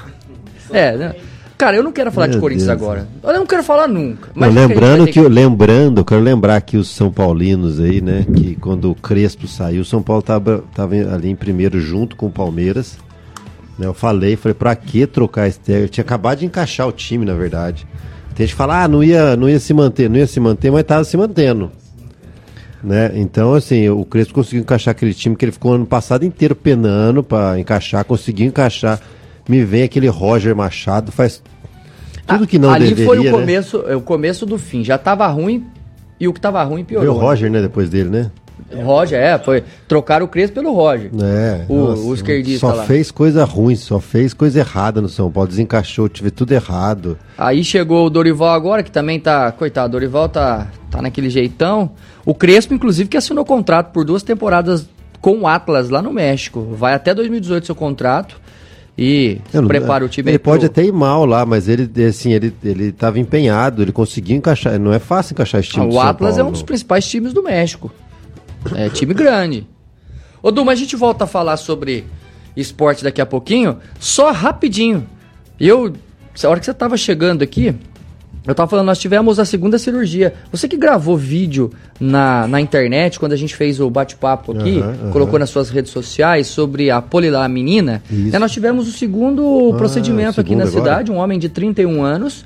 É, né? Cara, eu não quero falar meu de Corinthians Deus agora. Eu não quero falar nunca. Mas não, lembrando que, que... lembrando, quero lembrar que os São Paulinos aí, né, que quando o Crespo saiu, o São Paulo tava, tava ali em primeiro junto com o Palmeiras. Eu falei, falei, pra que trocar esse técnico? Eu tinha acabado de encaixar o time, na verdade. Tem gente que fala, ah, não ia, não ia se manter, não ia se manter, mas tava se mantendo. Né? Então, assim, o Crespo conseguiu encaixar aquele time que ele ficou ano passado inteiro penando pra encaixar, conseguiu encaixar. Me vem aquele Roger Machado, faz tudo que não ali deveria, foi o né? começo, o começo do fim. Já tava ruim e o que tava ruim piorou. Veio o Roger, né, depois dele, né? Roger, é, foi trocar o Crespo pelo Roger. É, o, nossa, o esquerdista só lá. fez coisa ruim, só fez coisa errada no São Paulo, desencaixou, tive tudo errado. Aí chegou o Dorival agora, que também tá, coitado, o Dorival tá, tá naquele jeitão. O Crespo, inclusive, que assinou contrato por duas temporadas com o Atlas lá no México. Vai até dois mil e dezoito seu contrato e não, prepara o time. Ele pro... pode até ir mal lá, mas ele, assim, ele, ele tava empenhado, ele conseguiu encaixar, não é fácil encaixar esse time ah, do O São Atlas Paulo, é um dos principais times do México. É time grande. Ô, Du, mas a gente volta a falar sobre esporte daqui a pouquinho. Só rapidinho. Eu, a hora que você tava chegando aqui, eu tava falando, nós tivemos a segunda cirurgia. Você que gravou vídeo na, na internet, quando a gente fez o bate-papo aqui, uhum, colocou uhum. nas suas redes sociais sobre a polilaminina, né, nós tivemos o segundo ah, procedimento aqui na agora. cidade, um homem de trinta e um anos.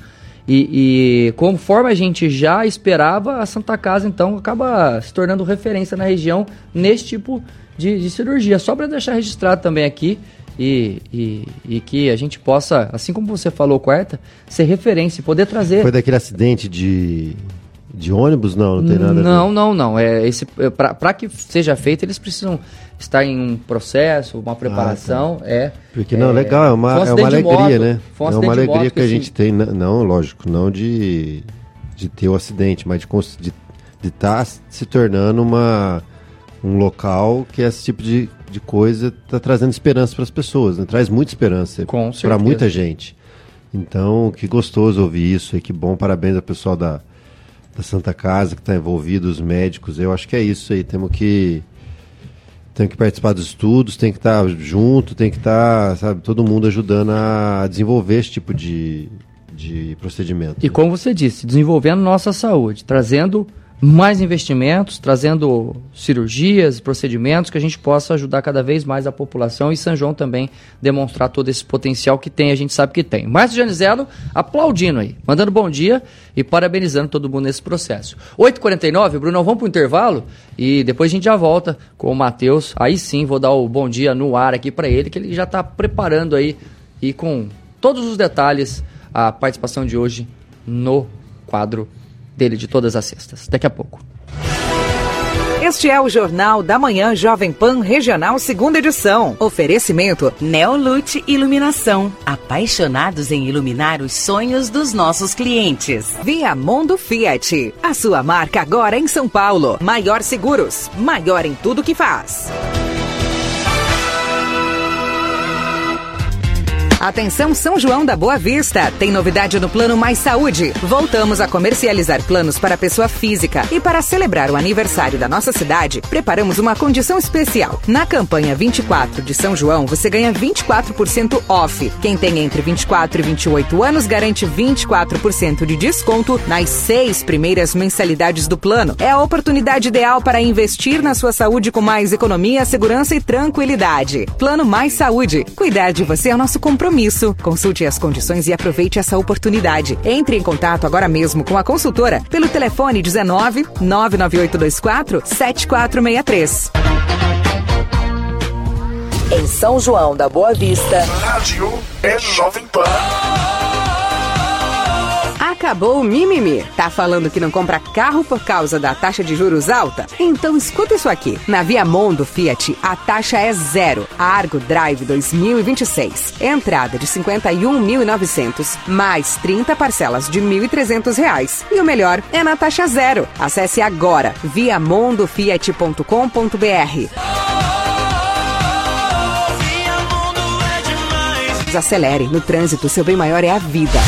E, e conforme a gente já esperava, a Santa Casa, então, acaba se tornando referência na região nesse tipo de, de cirurgia. Só para deixar registrado também aqui e, e, e que a gente possa, assim como você falou, quarta, ser referência e poder trazer... Foi daquele acidente de, de ônibus? Não, não tem nada Não, a ver. não, não. É, esse, é, para que seja feito, eles precisam estar em um processo, uma preparação. Ah, tá. é, Porque não, é, legal, é uma, é uma alegria, moto, né? Um é uma alegria que, que a gente assim... tem, não, lógico, não de, de ter o acidente, mas de estar de, de tá se tornando uma, um local que esse tipo de, de coisa está trazendo esperança para as pessoas, né? Traz muita esperança para muita gente. Então, que gostoso ouvir isso e que bom, parabéns ao pessoal da, da Santa Casa que está envolvido, os médicos. Eu acho que é isso aí, temos que tem que participar dos estudos, tem que estar junto, tem que estar, sabe, todo mundo ajudando a desenvolver esse tipo de, de procedimento. E como você disse, desenvolvendo nossa saúde, trazendo mais investimentos, trazendo cirurgias, procedimentos que a gente possa ajudar cada vez mais a população e São João também demonstrar todo esse potencial que tem, a gente sabe que tem. Márcio Janizelo aplaudindo aí, mandando bom dia e parabenizando todo mundo nesse processo. oito e quarenta e nove, Bruno, vamos para o intervalo e depois a gente já volta com o Matheus. Aí sim, vou dar o bom dia no ar aqui para ele, que ele já está preparando aí e com todos os detalhes a participação de hoje no quadro dele de todas as sextas. Daqui a pouco. Este é o Jornal da Manhã Jovem Pan Regional, segunda edição. Oferecimento Neolute Iluminação. Apaixonados em iluminar os sonhos dos nossos clientes. Viamondo Fiat. A sua marca agora em São Paulo. Maior Seguros. Maior em tudo que faz. Atenção São João da Boa Vista, tem novidade no Plano Mais Saúde. Voltamos a comercializar planos para pessoa física e para celebrar o aniversário da nossa cidade, preparamos uma condição especial. Na campanha vinte e quatro de São João, você ganha vinte e quatro por cento off. Quem tem entre vinte e quatro e vinte e oito anos garante vinte e quatro por cento de desconto nas seis primeiras mensalidades do plano. É a oportunidade ideal para investir na sua saúde com mais economia, segurança e tranquilidade. Plano Mais Saúde. Cuidar de você é o nosso compromisso. Consulte as condições e aproveite essa oportunidade. Entre em contato agora mesmo com a consultora pelo telefone dezenove, nove nove oito dois quatro, sete quatro seis três. Em São João da Boa Vista, Rádio é Jovem Pan. Acabou o mimimi. Tá falando que não compra carro por causa da taxa de juros alta? Então escuta isso aqui. Na Viamondo Fiat, a taxa é zero. Argo Drive dois mil e vinte e seis. Entrada de cinquenta e um mil e novecentos, mais trinta parcelas de mil e trezentos reais. E o melhor é na taxa zero. Acesse agora viamondo fiat ponto com ponto b r. Desacelere. No trânsito, seu bem maior é a vida.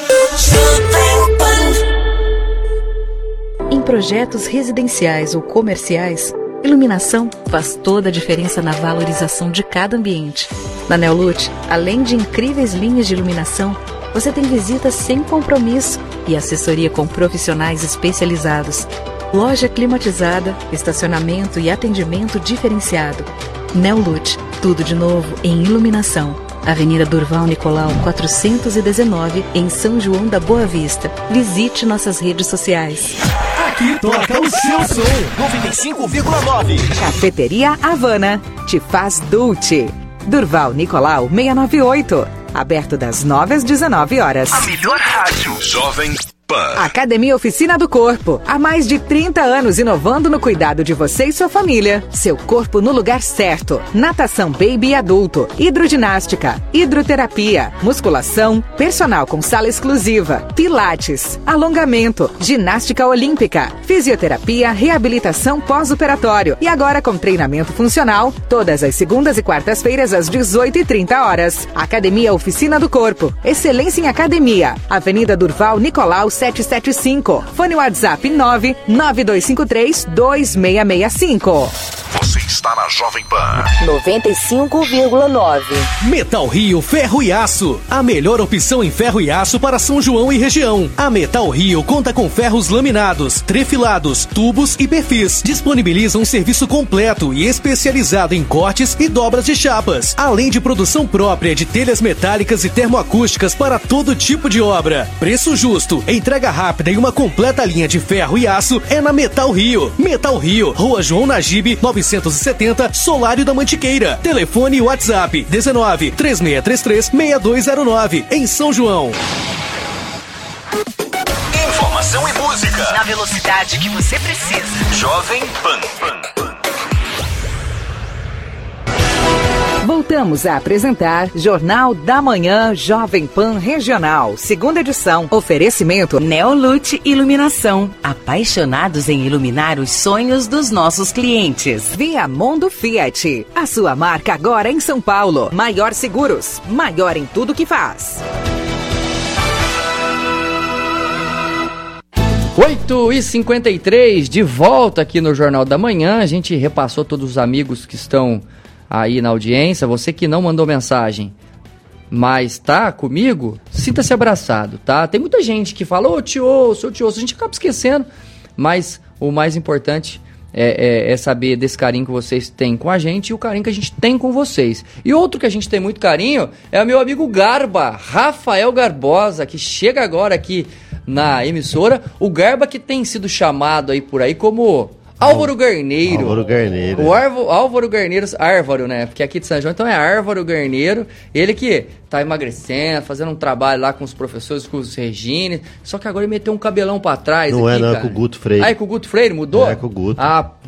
Em projetos residenciais ou comerciais, iluminação faz toda a diferença na valorização de cada ambiente. Na Neolute, além de incríveis linhas de iluminação, você tem visitas sem compromisso e assessoria com profissionais especializados. Loja climatizada, estacionamento e atendimento diferenciado. Neolute, tudo de novo em iluminação. Avenida Durval Nicolau quatrocentos e dezenove, em São João da Boa Vista. Visite nossas redes sociais. Aqui toca o seu som. noventa e cinco vírgula nove. Cafeteria Havana. Te faz Dulce. Durval Nicolau seiscentos e noventa e oito. Aberto das nove às dezenove horas. A melhor rádio. Jovem Pan. Academia Oficina do Corpo. Há mais de trinta anos inovando no cuidado de você e sua família. Seu corpo no lugar certo. Natação baby e adulto. Hidroginástica. Hidroterapia. Musculação. Personal com sala exclusiva. Pilates. Alongamento. Ginástica olímpica. Fisioterapia. Reabilitação pós-operatório. E agora com treinamento funcional. Todas as segundas e quartas-feiras às dezoito e trinta horas. Academia Oficina do Corpo. Excelência em academia. Avenida Durval Nicolau setecentos e setenta e cinco. Fone WhatsApp nove nove dois cinco três dois seis seis cinco. Você está na Jovem Pan. noventa e cinco vírgula nove. Metal Rio Ferro e Aço. A melhor opção em ferro e aço para São João e região. A Metal Rio conta com ferros laminados, trefilados, tubos e perfis. Disponibiliza um serviço completo e especializado em cortes e dobras de chapas. Além de produção própria de telhas metálicas e termoacústicas para todo tipo de obra. Preço justo, entrega rápida e uma completa linha de ferro e aço é na Metal Rio. Metal Rio, Rua João Nagibe, novecentos e setenta, Solário da Mantiqueira. Telefone e WhatsApp dezenove, três seis três três, seis dois zero nove, em São João. Informação e música na velocidade que você precisa. Jovem Pan. Voltamos a apresentar Jornal da Manhã Jovem Pan Regional, segunda edição. Oferecimento Neolute Iluminação. Apaixonados em iluminar os sonhos dos nossos clientes. Viamondo Fiat. A sua marca agora em São Paulo. Maior Seguros. Maior em tudo que faz. oito e cinquenta e três, de volta aqui no Jornal da Manhã. A gente repassou todos os amigos que estão aí na audiência. Você que não mandou mensagem, mas tá comigo, sinta-se abraçado, tá? Tem muita gente que fala, ô tio, sou tio, a gente acaba esquecendo, mas o mais importante é, é, é saber desse carinho que vocês têm com a gente e o carinho que a gente tem com vocês. E outro que a gente tem muito carinho é o meu amigo Garba, Rafael Garbosa, que chega agora aqui na emissora. O Garba que tem sido chamado aí por aí como Álvaro Garneiro. Álvaro Garneiro. O Arvo, Álvaro Garneiro, Árvaro, né? Porque aqui de São João, então é Árvaro Garneiro. Ele que tá emagrecendo, fazendo um trabalho lá com os professores, com os Regine. Só que agora ele meteu um cabelão pra trás. Não aqui, é, não, cara. é com o Guto Freire. Ah, é com o Guto Freire? Mudou? É com o Guto. Ah,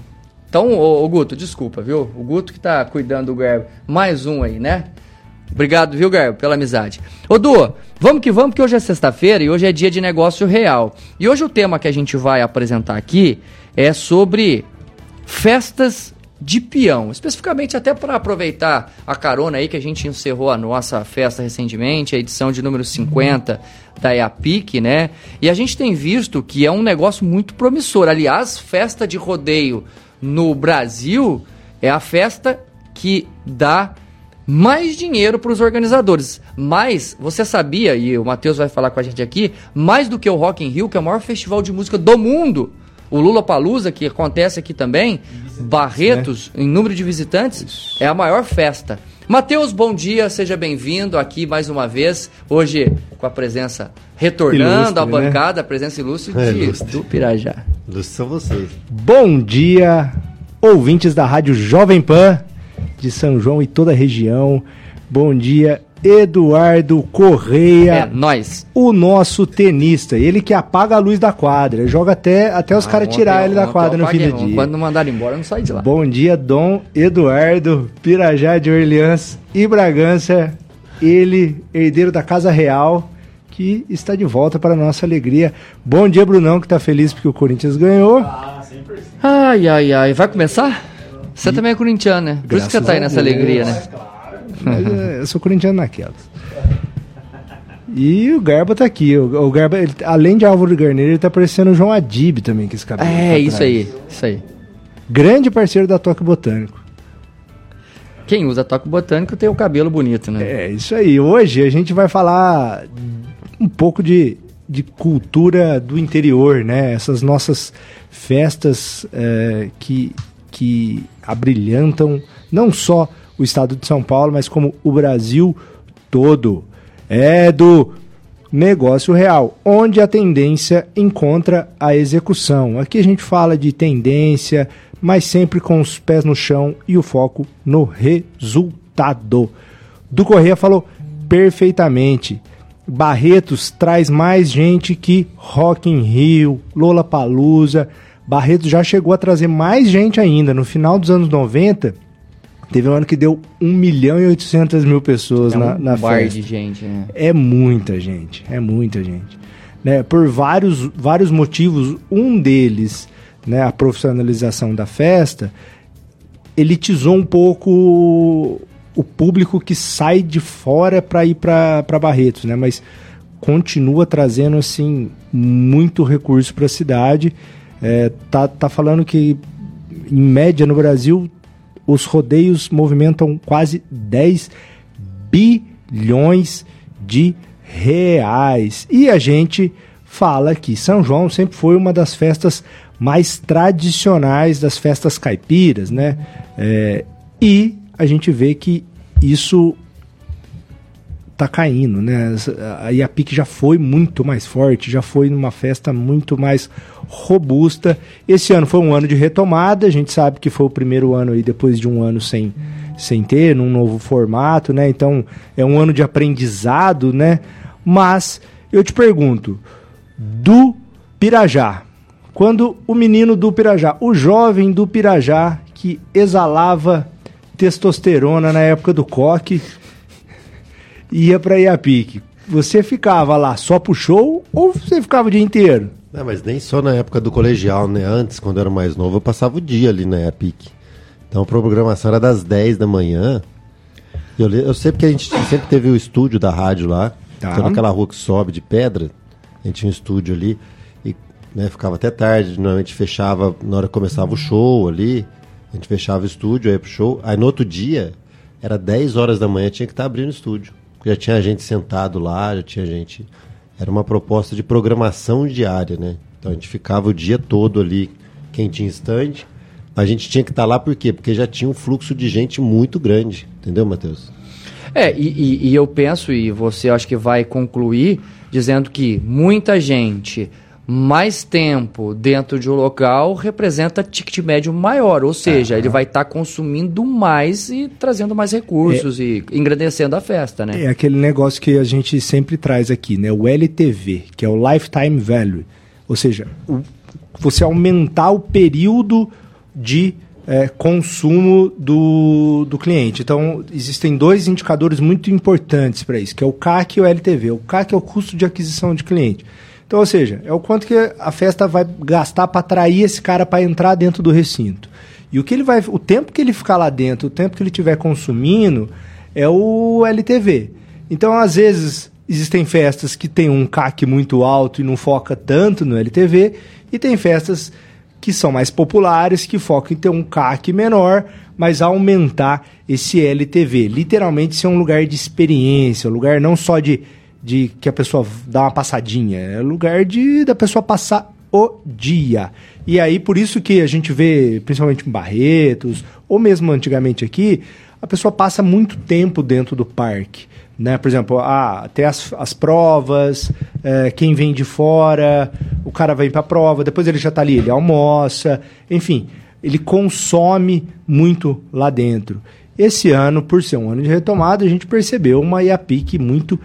Então, ô, ô Guto, desculpa, viu? O Guto que tá cuidando do Garbo. Mais um aí, né? Obrigado, viu, Garbo, pela amizade. Ô, Du, vamos que vamos, que hoje é sexta-feira e hoje é dia de negócio real. E hoje o tema que a gente vai apresentar aqui é sobre festas de peão. Especificamente até para aproveitar a carona aí que a gente encerrou a nossa festa recentemente, a edição de número cinquenta da E A P I C, né? E a gente tem visto que é um negócio muito promissor. Aliás, festa de rodeio no Brasil é a festa que dá mais dinheiro para os organizadores. Mas, você sabia, e o Matheus vai falar com a gente aqui, mais do que o Rock in Rio, que é o maior festival de música do mundo, o Lollapalooza, que acontece aqui também, Barretos, né? Em número de visitantes, isso. É a maior festa. Matheus, bom dia, seja bem-vindo aqui mais uma vez, hoje com a presença retornando à bancada, né? A presença ilustre, é, de, ilustre. do Pirajá. Ilustre são vocês. Bom dia, ouvintes da Rádio Jovem Pan, de São João e toda a região. Bom dia, Eduardo Correia. É, nós. O nosso tenista. Ele que apaga a luz da quadra. Joga até, até os ah, caras tirar ele da quadra no fim do dia. Quando não mandaram embora, eu não saio de lá. Bom dia, Dom Eduardo Pirajá de Orleans e Bragança. Ele, herdeiro da Casa Real, que está de volta para a nossa alegria. Bom dia, Brunão, que está feliz porque o Corinthians ganhou. Ah, cem por cento. Ai, ai, ai. Vai começar? Você e... também é corintiano, né? Por Graças isso que você tá aí nessa Deus. Alegria, né? Mas, é, eu sou corintiano naquelas. E o Garba tá aqui. O, o Garba, ele, além de Álvaro Garneiro, ele tá parecendo o João Adib também, com esse cabelo. É, isso aí, isso aí. Grande parceiro da Toque Botânico. Quem usa Toque Botânico tem o cabelo bonito, né? É, isso aí. Hoje a gente vai falar um pouco de, de cultura do interior, né? Essas nossas festas é, que, que abrilhantam não só o estado de São Paulo, mas como o Brasil todo. É do negócio real, onde a tendência encontra a execução. Aqui a gente fala de tendência, mas sempre com os pés no chão e o foco no resultado. Du Correia falou perfeitamente. Barretos traz mais gente que Rock in Rio, Lollapalooza. Barretos já chegou a trazer mais gente ainda. No final dos anos noventa, teve um ano que deu um milhão e oitocentas mil pessoas é na, um na bar festa. De gente, né? É muita gente, é muita gente. Né? Por vários, vários motivos, um deles, né, a profissionalização da festa, elitizou um pouco o público que sai de fora para ir para Barretos, né? Mas continua trazendo assim, muito recurso para a cidade. É, tá, tá falando que, em média, no Brasil, os rodeios movimentam quase dez bilhões de reais. E a gente fala que São João sempre foi uma das festas mais tradicionais, das festas caipiras, né? É, e a gente vê que isso tá caindo, né? A E A P I C já foi muito mais forte, já foi numa festa muito mais robusta. Esse ano foi um ano de retomada, a gente sabe que foi o primeiro ano aí depois de um ano sem, sem ter, num novo formato, né? Então é um ano de aprendizado, né? Mas eu te pergunto, do Pirajá, quando o menino do Pirajá, o jovem do Pirajá que exalava testosterona na época do coque, ia pra E A P I C, você ficava lá só pro show ou você ficava o dia inteiro? Não, mas nem só na época do colegial, né? Antes, quando eu era mais novo, eu passava o dia ali na E A P I C. Então a programação era das dez da manhã. Eu, eu sei porque a gente sempre teve o estúdio da rádio lá. Tá. Então naquela rua que sobe de pedra, a gente tinha um estúdio ali. E né, ficava até tarde. Normalmente fechava, na hora que começava o show ali, a gente fechava o estúdio, ia pro show. Aí no outro dia, era dez horas da manhã, tinha que estar abrindo o estúdio. Já tinha gente sentado lá, já tinha gente... Era uma proposta de programação diária, né? Então a gente ficava o dia todo ali, quem tinha stand. A gente tinha que estar lá por quê? Porque já tinha um fluxo de gente muito grande. Entendeu, Matheus? É, e, e, e eu penso, e você acho que vai concluir, dizendo que muita gente... mais tempo dentro de um local representa ticket médio maior, ou seja, ah, ele vai estar tá consumindo mais e trazendo mais recursos é, e engrandecendo a festa, né? É aquele negócio que a gente sempre traz aqui, né? O L T V, que é o Lifetime Value, ou seja, o, você aumentar o período de é, consumo do, do cliente. Então, existem dois indicadores muito importantes para isso, que é o C A C e o L T V. O C A C é o custo de aquisição de cliente. Então, ou seja, é o quanto que a festa vai gastar para atrair esse cara para entrar dentro do recinto. E o, que ele vai, o tempo que ele ficar lá dentro, o tempo que ele estiver consumindo, é o L T V. Então, às vezes, existem festas que têm um C A C muito alto e não foca tanto no L T V, e tem festas que são mais populares, que focam em ter um C A C menor, mas aumentar esse L T V. Literalmente, ser um lugar de experiência, um lugar não só de, de que a pessoa dá uma passadinha, é lugar de da pessoa passar o dia. E aí, por isso que a gente vê, principalmente em Barretos, ou mesmo antigamente aqui, a pessoa passa muito tempo dentro do parque. Né? Por exemplo, ah, tem as, as provas, é, quem vem de fora, o cara vem para a prova, depois ele já está ali, ele almoça, enfim, ele consome muito lá dentro. Esse ano, por ser um ano de retomada, a gente percebeu uma IAPIC muito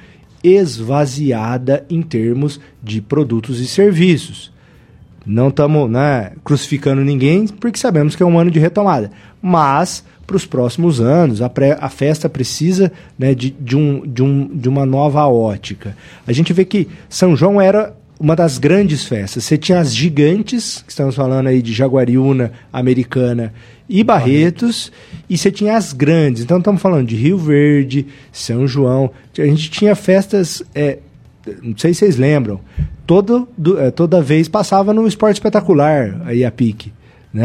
esvaziada em termos de produtos e serviços. Não estamos, né, crucificando ninguém, porque sabemos que é um ano de retomada, mas para os próximos anos, a, pré, a festa precisa, né, de, de, um, de, um, de uma nova ótica. A gente vê que São João era uma das grandes festas. Você tinha as gigantes, que estamos falando aí de Jaguariúna, Americana e Barretos, e você tinha as grandes. Então estamos falando de Rio Verde, São João. A gente tinha festas, é, não sei se vocês lembram, todo, do, é, toda vez passava no Esporte Espetacular, aí a pique.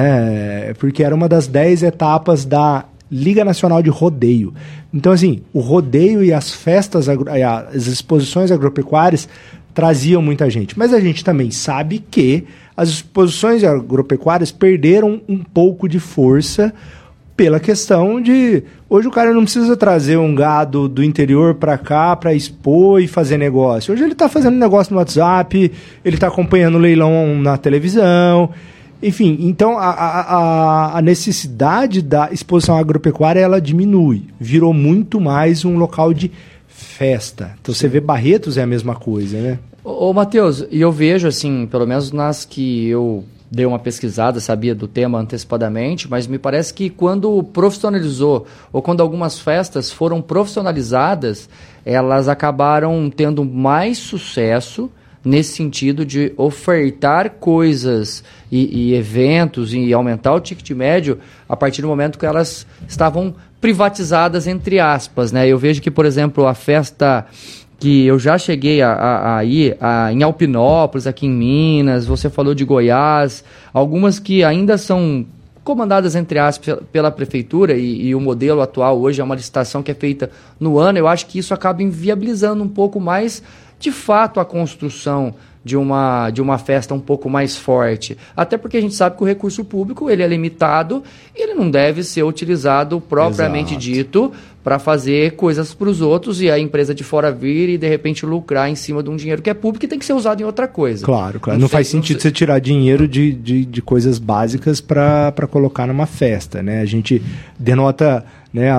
Né? Porque era uma das dez etapas da Liga Nacional de Rodeio. Então, assim, o rodeio e as festas, agro... as exposições agropecuárias traziam muita gente. Mas a gente também sabe que as exposições agropecuárias perderam um pouco de força pela questão de... Hoje o cara não precisa trazer um gado do interior para cá para expor e fazer negócio. Hoje ele está fazendo negócio no WhatsApp, ele está acompanhando o leilão na televisão... Enfim, então a, a, a necessidade da exposição agropecuária ela diminui, virou muito mais um local de festa. Então Sim. Você vê Barretos é a mesma coisa, né? Ô, ô Matheus, e eu vejo assim, pelo menos nas que eu dei uma pesquisada, sabia do tema antecipadamente, mas me parece que quando profissionalizou, ou quando algumas festas foram profissionalizadas, elas acabaram tendo mais sucesso nesse sentido de ofertar coisas e, e eventos e aumentar o ticket médio a partir do momento que elas estavam privatizadas, entre aspas, né? Eu vejo que, por exemplo, a festa que eu já cheguei a, a, a ir a, em Alpinópolis, aqui em Minas, você falou de Goiás, algumas que ainda são comandadas, entre aspas, pela prefeitura, e, e o modelo atual hoje é uma licitação que é feita no ano. Eu acho que isso acaba inviabilizando um pouco mais, de fato, a construção de uma, de uma festa um pouco mais forte. Até porque a gente sabe que o recurso público ele é limitado e ele não deve ser utilizado propriamente Exato. Dito para fazer coisas para os outros e a empresa de fora vir e de repente lucrar em cima de um dinheiro que é público e tem que ser usado em outra coisa. Claro, claro. Não, não sei, faz sentido não você tirar dinheiro de, de, de coisas básicas para colocar numa festa, né? A gente denota, né,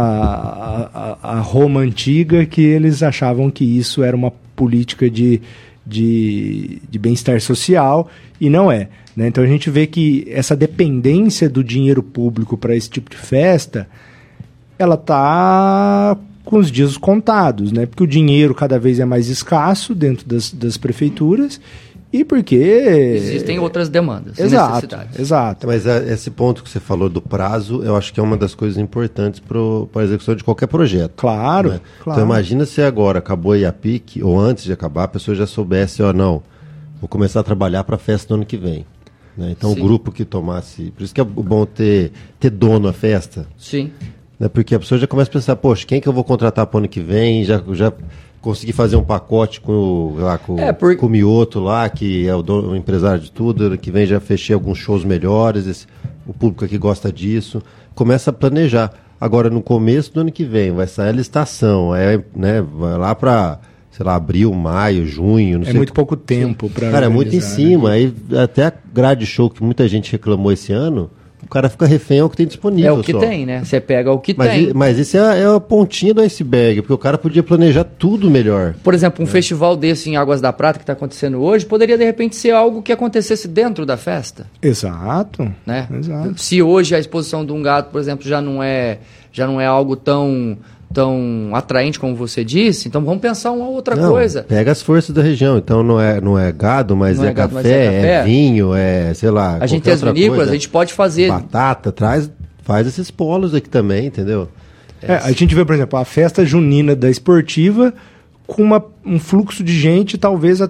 a, a, a Roma antiga, que eles achavam que isso era uma política de, de, de bem-estar social, e não é, né? Então a gente vê que essa dependência do dinheiro público para esse tipo de festa, ela está com os dias contados, né? Porque o dinheiro cada vez é mais escasso dentro das, das prefeituras e porque... Existem outras demandas exato, e necessidades. Exato. Mas a, esse ponto que você falou do prazo, eu acho que é uma das coisas importantes para a execução de qualquer projeto. Claro, né? claro. Então imagina se agora acabou a IAPIC, ou antes de acabar, a pessoa já soubesse, ó, não, vou começar a trabalhar para a festa do ano que vem. Né? Então Sim. o grupo que tomasse... Por isso que é bom ter, ter dono a festa. Sim. Né? Porque a pessoa já começa a pensar, poxa, quem que eu vou contratar para o ano que vem? Já... já consegui fazer um pacote com o, lá, com, é, por... com o Mioto lá, que é o, dono, o empresário de tudo, que vem já fechei alguns shows melhores, esse, o público aqui gosta disso, começa a planejar. Agora, no começo do ano que vem, vai sair a licitação, é, né, vai lá para, sei lá, abril, maio, junho, não é sei. muito pouco tempo para Cara, é muito em cima, né? Aí até a grade show que muita gente reclamou esse ano, o cara fica refém ao que tem disponível. É o que só. tem, né? Você pega o que mas, tem. Mas isso é, é a pontinha do iceberg, porque o cara podia planejar tudo melhor. Por exemplo, um é. festival desse em Águas da Prata que está acontecendo hoje, poderia de repente ser algo que acontecesse dentro da festa. Exato. Né? Exato. Se hoje a exposição de um gato, por exemplo, já não é, já não é algo tão... tão atraente como você disse, então vamos pensar uma outra não, coisa. Pega as forças da região, então não é, não é gado, mas, é, é, gado, café, mas é café, é vinho, é, sei lá, a gente tem as vinícolas, a gente pode fazer... Batata, traz, faz esses polos aqui também, entendeu? É, a gente vê, por exemplo, a festa junina da Esportiva com uma, um fluxo de gente talvez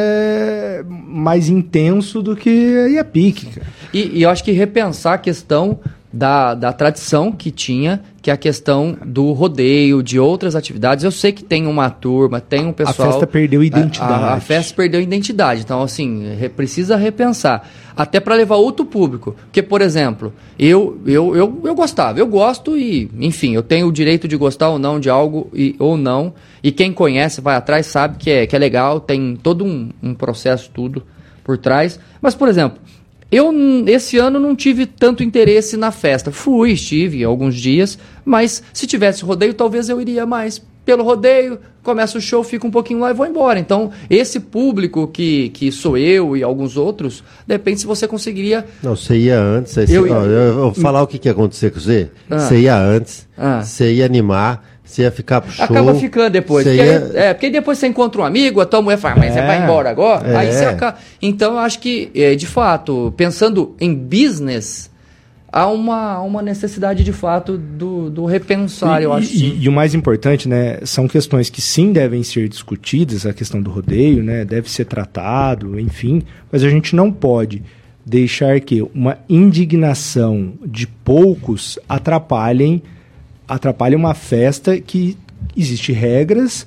até mais intenso do que a IAPIC. Cara. E, e eu acho que repensar a questão da, da tradição que tinha, que é a questão do rodeio, de outras atividades. Eu sei que tem uma turma, tem um pessoal... A festa perdeu identidade. A, a, a festa perdeu identidade. Então, assim, re, precisa repensar. Até para levar outro público. Porque, por exemplo, eu, eu, eu, eu gostava, eu gosto e, enfim, eu tenho o direito de gostar ou não de algo e, ou não. E quem conhece, vai atrás, sabe que é, que é legal, tem todo um, um processo, tudo por trás. Mas, por exemplo... Eu, esse ano, não tive tanto interesse na festa. Fui, estive alguns dias, mas se tivesse rodeio, talvez eu iria mais. Pelo rodeio, começa o show, fica um pouquinho lá e vou embora. Então, esse público que, que sou eu e alguns outros, depende se você conseguiria... Não, você ia antes. Aí eu, você, ia... ó, eu vou falar o que, que ia acontecer com você. Ah. Você ia antes, ah. você ia animar... Você ia ficar pro show. Acaba ficando depois. Porque, ia... é, porque depois você encontra um amigo, a tua mulher fala, mas é. você vai embora agora? É. Aí você acaba... Então, eu acho que, de fato, pensando em business, há uma, uma necessidade, de fato, do, do repensar, e, eu acho. E, e o mais importante, né, são questões que sim devem ser discutidas, a questão do rodeio, né, deve ser tratado, enfim, mas a gente não pode deixar que uma indignação de poucos atrapalhem atrapalha uma festa que existe regras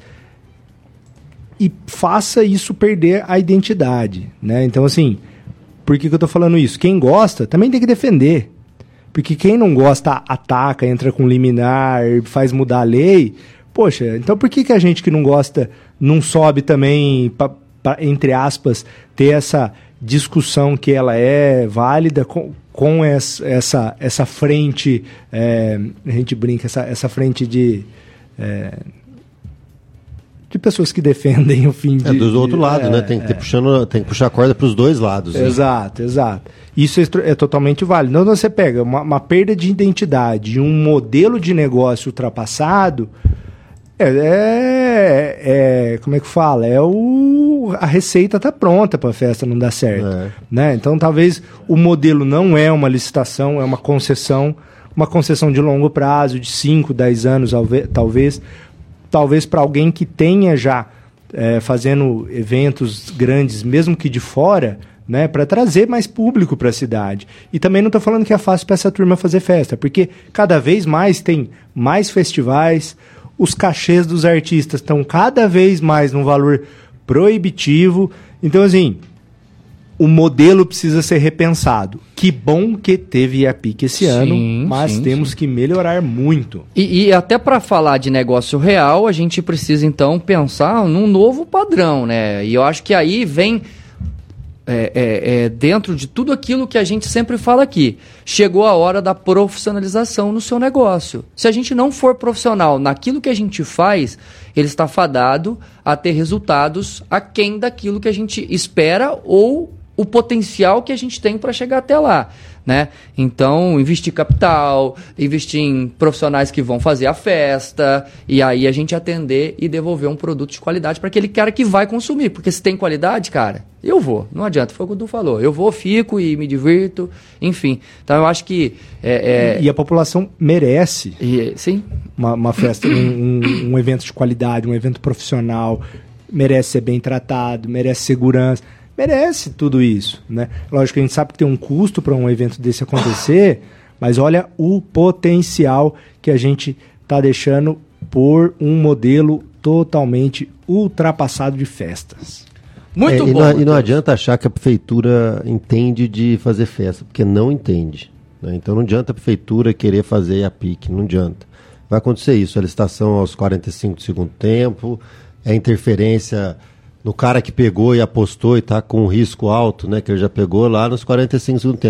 e faça isso perder a identidade, né? Então, assim, por que, que eu tô falando isso? Quem gosta também tem que defender, porque quem não gosta ataca, entra com liminar, faz mudar a lei. Poxa, então por que, que a gente que não gosta não sobe também, pra, pra, entre aspas, ter essa discussão que ela é válida com com essa, essa, essa frente, é, a gente brinca, essa, essa frente de, é, de pessoas que defendem o fim de... É, dos outros de, lados, é, né? Tem que, ter é. puxando, tem que puxar a corda para os dois lados. Exato, né? Exato. Isso é, é totalmente válido. Então você pega uma, uma perda de identidade e um modelo de negócio ultrapassado... É, é, é, como é que fala? É o, a receita tá pronta para a festa não dar certo. É. Né? Então, talvez o modelo não é uma licitação, é uma concessão, uma concessão de longo prazo, de cinco, dez anos, talvez. Talvez para alguém que tenha já é, fazendo eventos grandes, mesmo que de fora, né, para trazer mais público para a cidade. E também não estou falando que é fácil para essa turma fazer festa, porque cada vez mais tem mais festivais. Os cachês dos artistas estão cada vez mais num valor proibitivo. Então, assim, o modelo precisa ser repensado. Que bom que teve IAPIC esse sim, ano, mas sim, temos sim. que melhorar muito. E, e até para falar de negócio real, a gente precisa, então, pensar num novo padrão, né? E eu acho que aí vem... É, é, é, dentro de tudo aquilo que a gente sempre fala aqui, chegou a hora da profissionalização no seu negócio. Se a gente não for profissional naquilo que a gente faz, ele está fadado a ter resultados aquém daquilo que a gente espera ou o potencial que a gente tem para chegar até lá, né? Então, investir capital, investir em profissionais que vão fazer a festa, e aí a gente atender e devolver um produto de qualidade para aquele cara que vai consumir. Porque se tem qualidade, cara, eu vou. Não adianta, foi o que o Du falou. Eu vou, fico e me divirto, enfim. Então, eu acho que... É, é... E a população merece e, sim. Uma, uma festa, um, um, um evento de qualidade, um evento profissional, merece ser bem tratado, merece segurança... Merece tudo isso, né? Lógico que a gente sabe que tem um custo para um evento desse acontecer, mas olha o potencial que a gente está deixando por um modelo totalmente ultrapassado de festas. Muito é, bom. E não, e não adianta achar que a prefeitura entende de fazer festa, porque não entende. Né? Então não adianta a prefeitura querer fazer a pique, não adianta. Vai acontecer isso, a licitação aos quarenta e cinco do segundo tempo, é interferência... no cara que pegou e apostou e está com um risco alto, né, que ele já pegou lá nos quarenta e cinco do segundo tempo.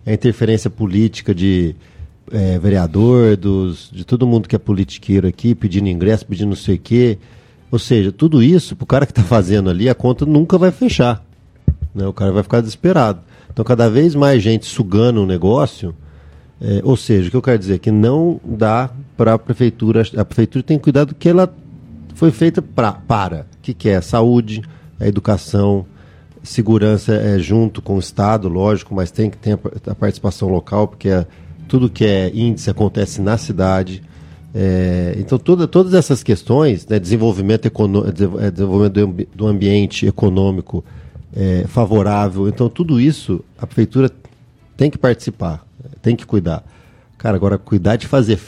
a interferência política de é, vereador, dos, de todo mundo que é politiqueiro aqui, pedindo ingresso, pedindo não sei o quê. Ou seja, tudo isso, pro cara que está fazendo ali, a conta nunca vai fechar. Né? O cara vai ficar desesperado. Então, cada vez mais gente sugando o negócio, é, ou seja, o que eu quero dizer é que não dá para a prefeitura, a prefeitura tem que cuidar do que ela foi feita pra, para, que, que é a saúde, a educação, segurança é junto com o Estado, lógico, mas tem que ter a, a participação local, porque é, tudo que é índice acontece na cidade. É, então, toda, todas essas questões, né, desenvolvimento, econo, desenvolvimento do, do ambiente econômico, É, favorável, então tudo isso a prefeitura tem que participar, tem que cuidar. Cara, agora cuidar de fazer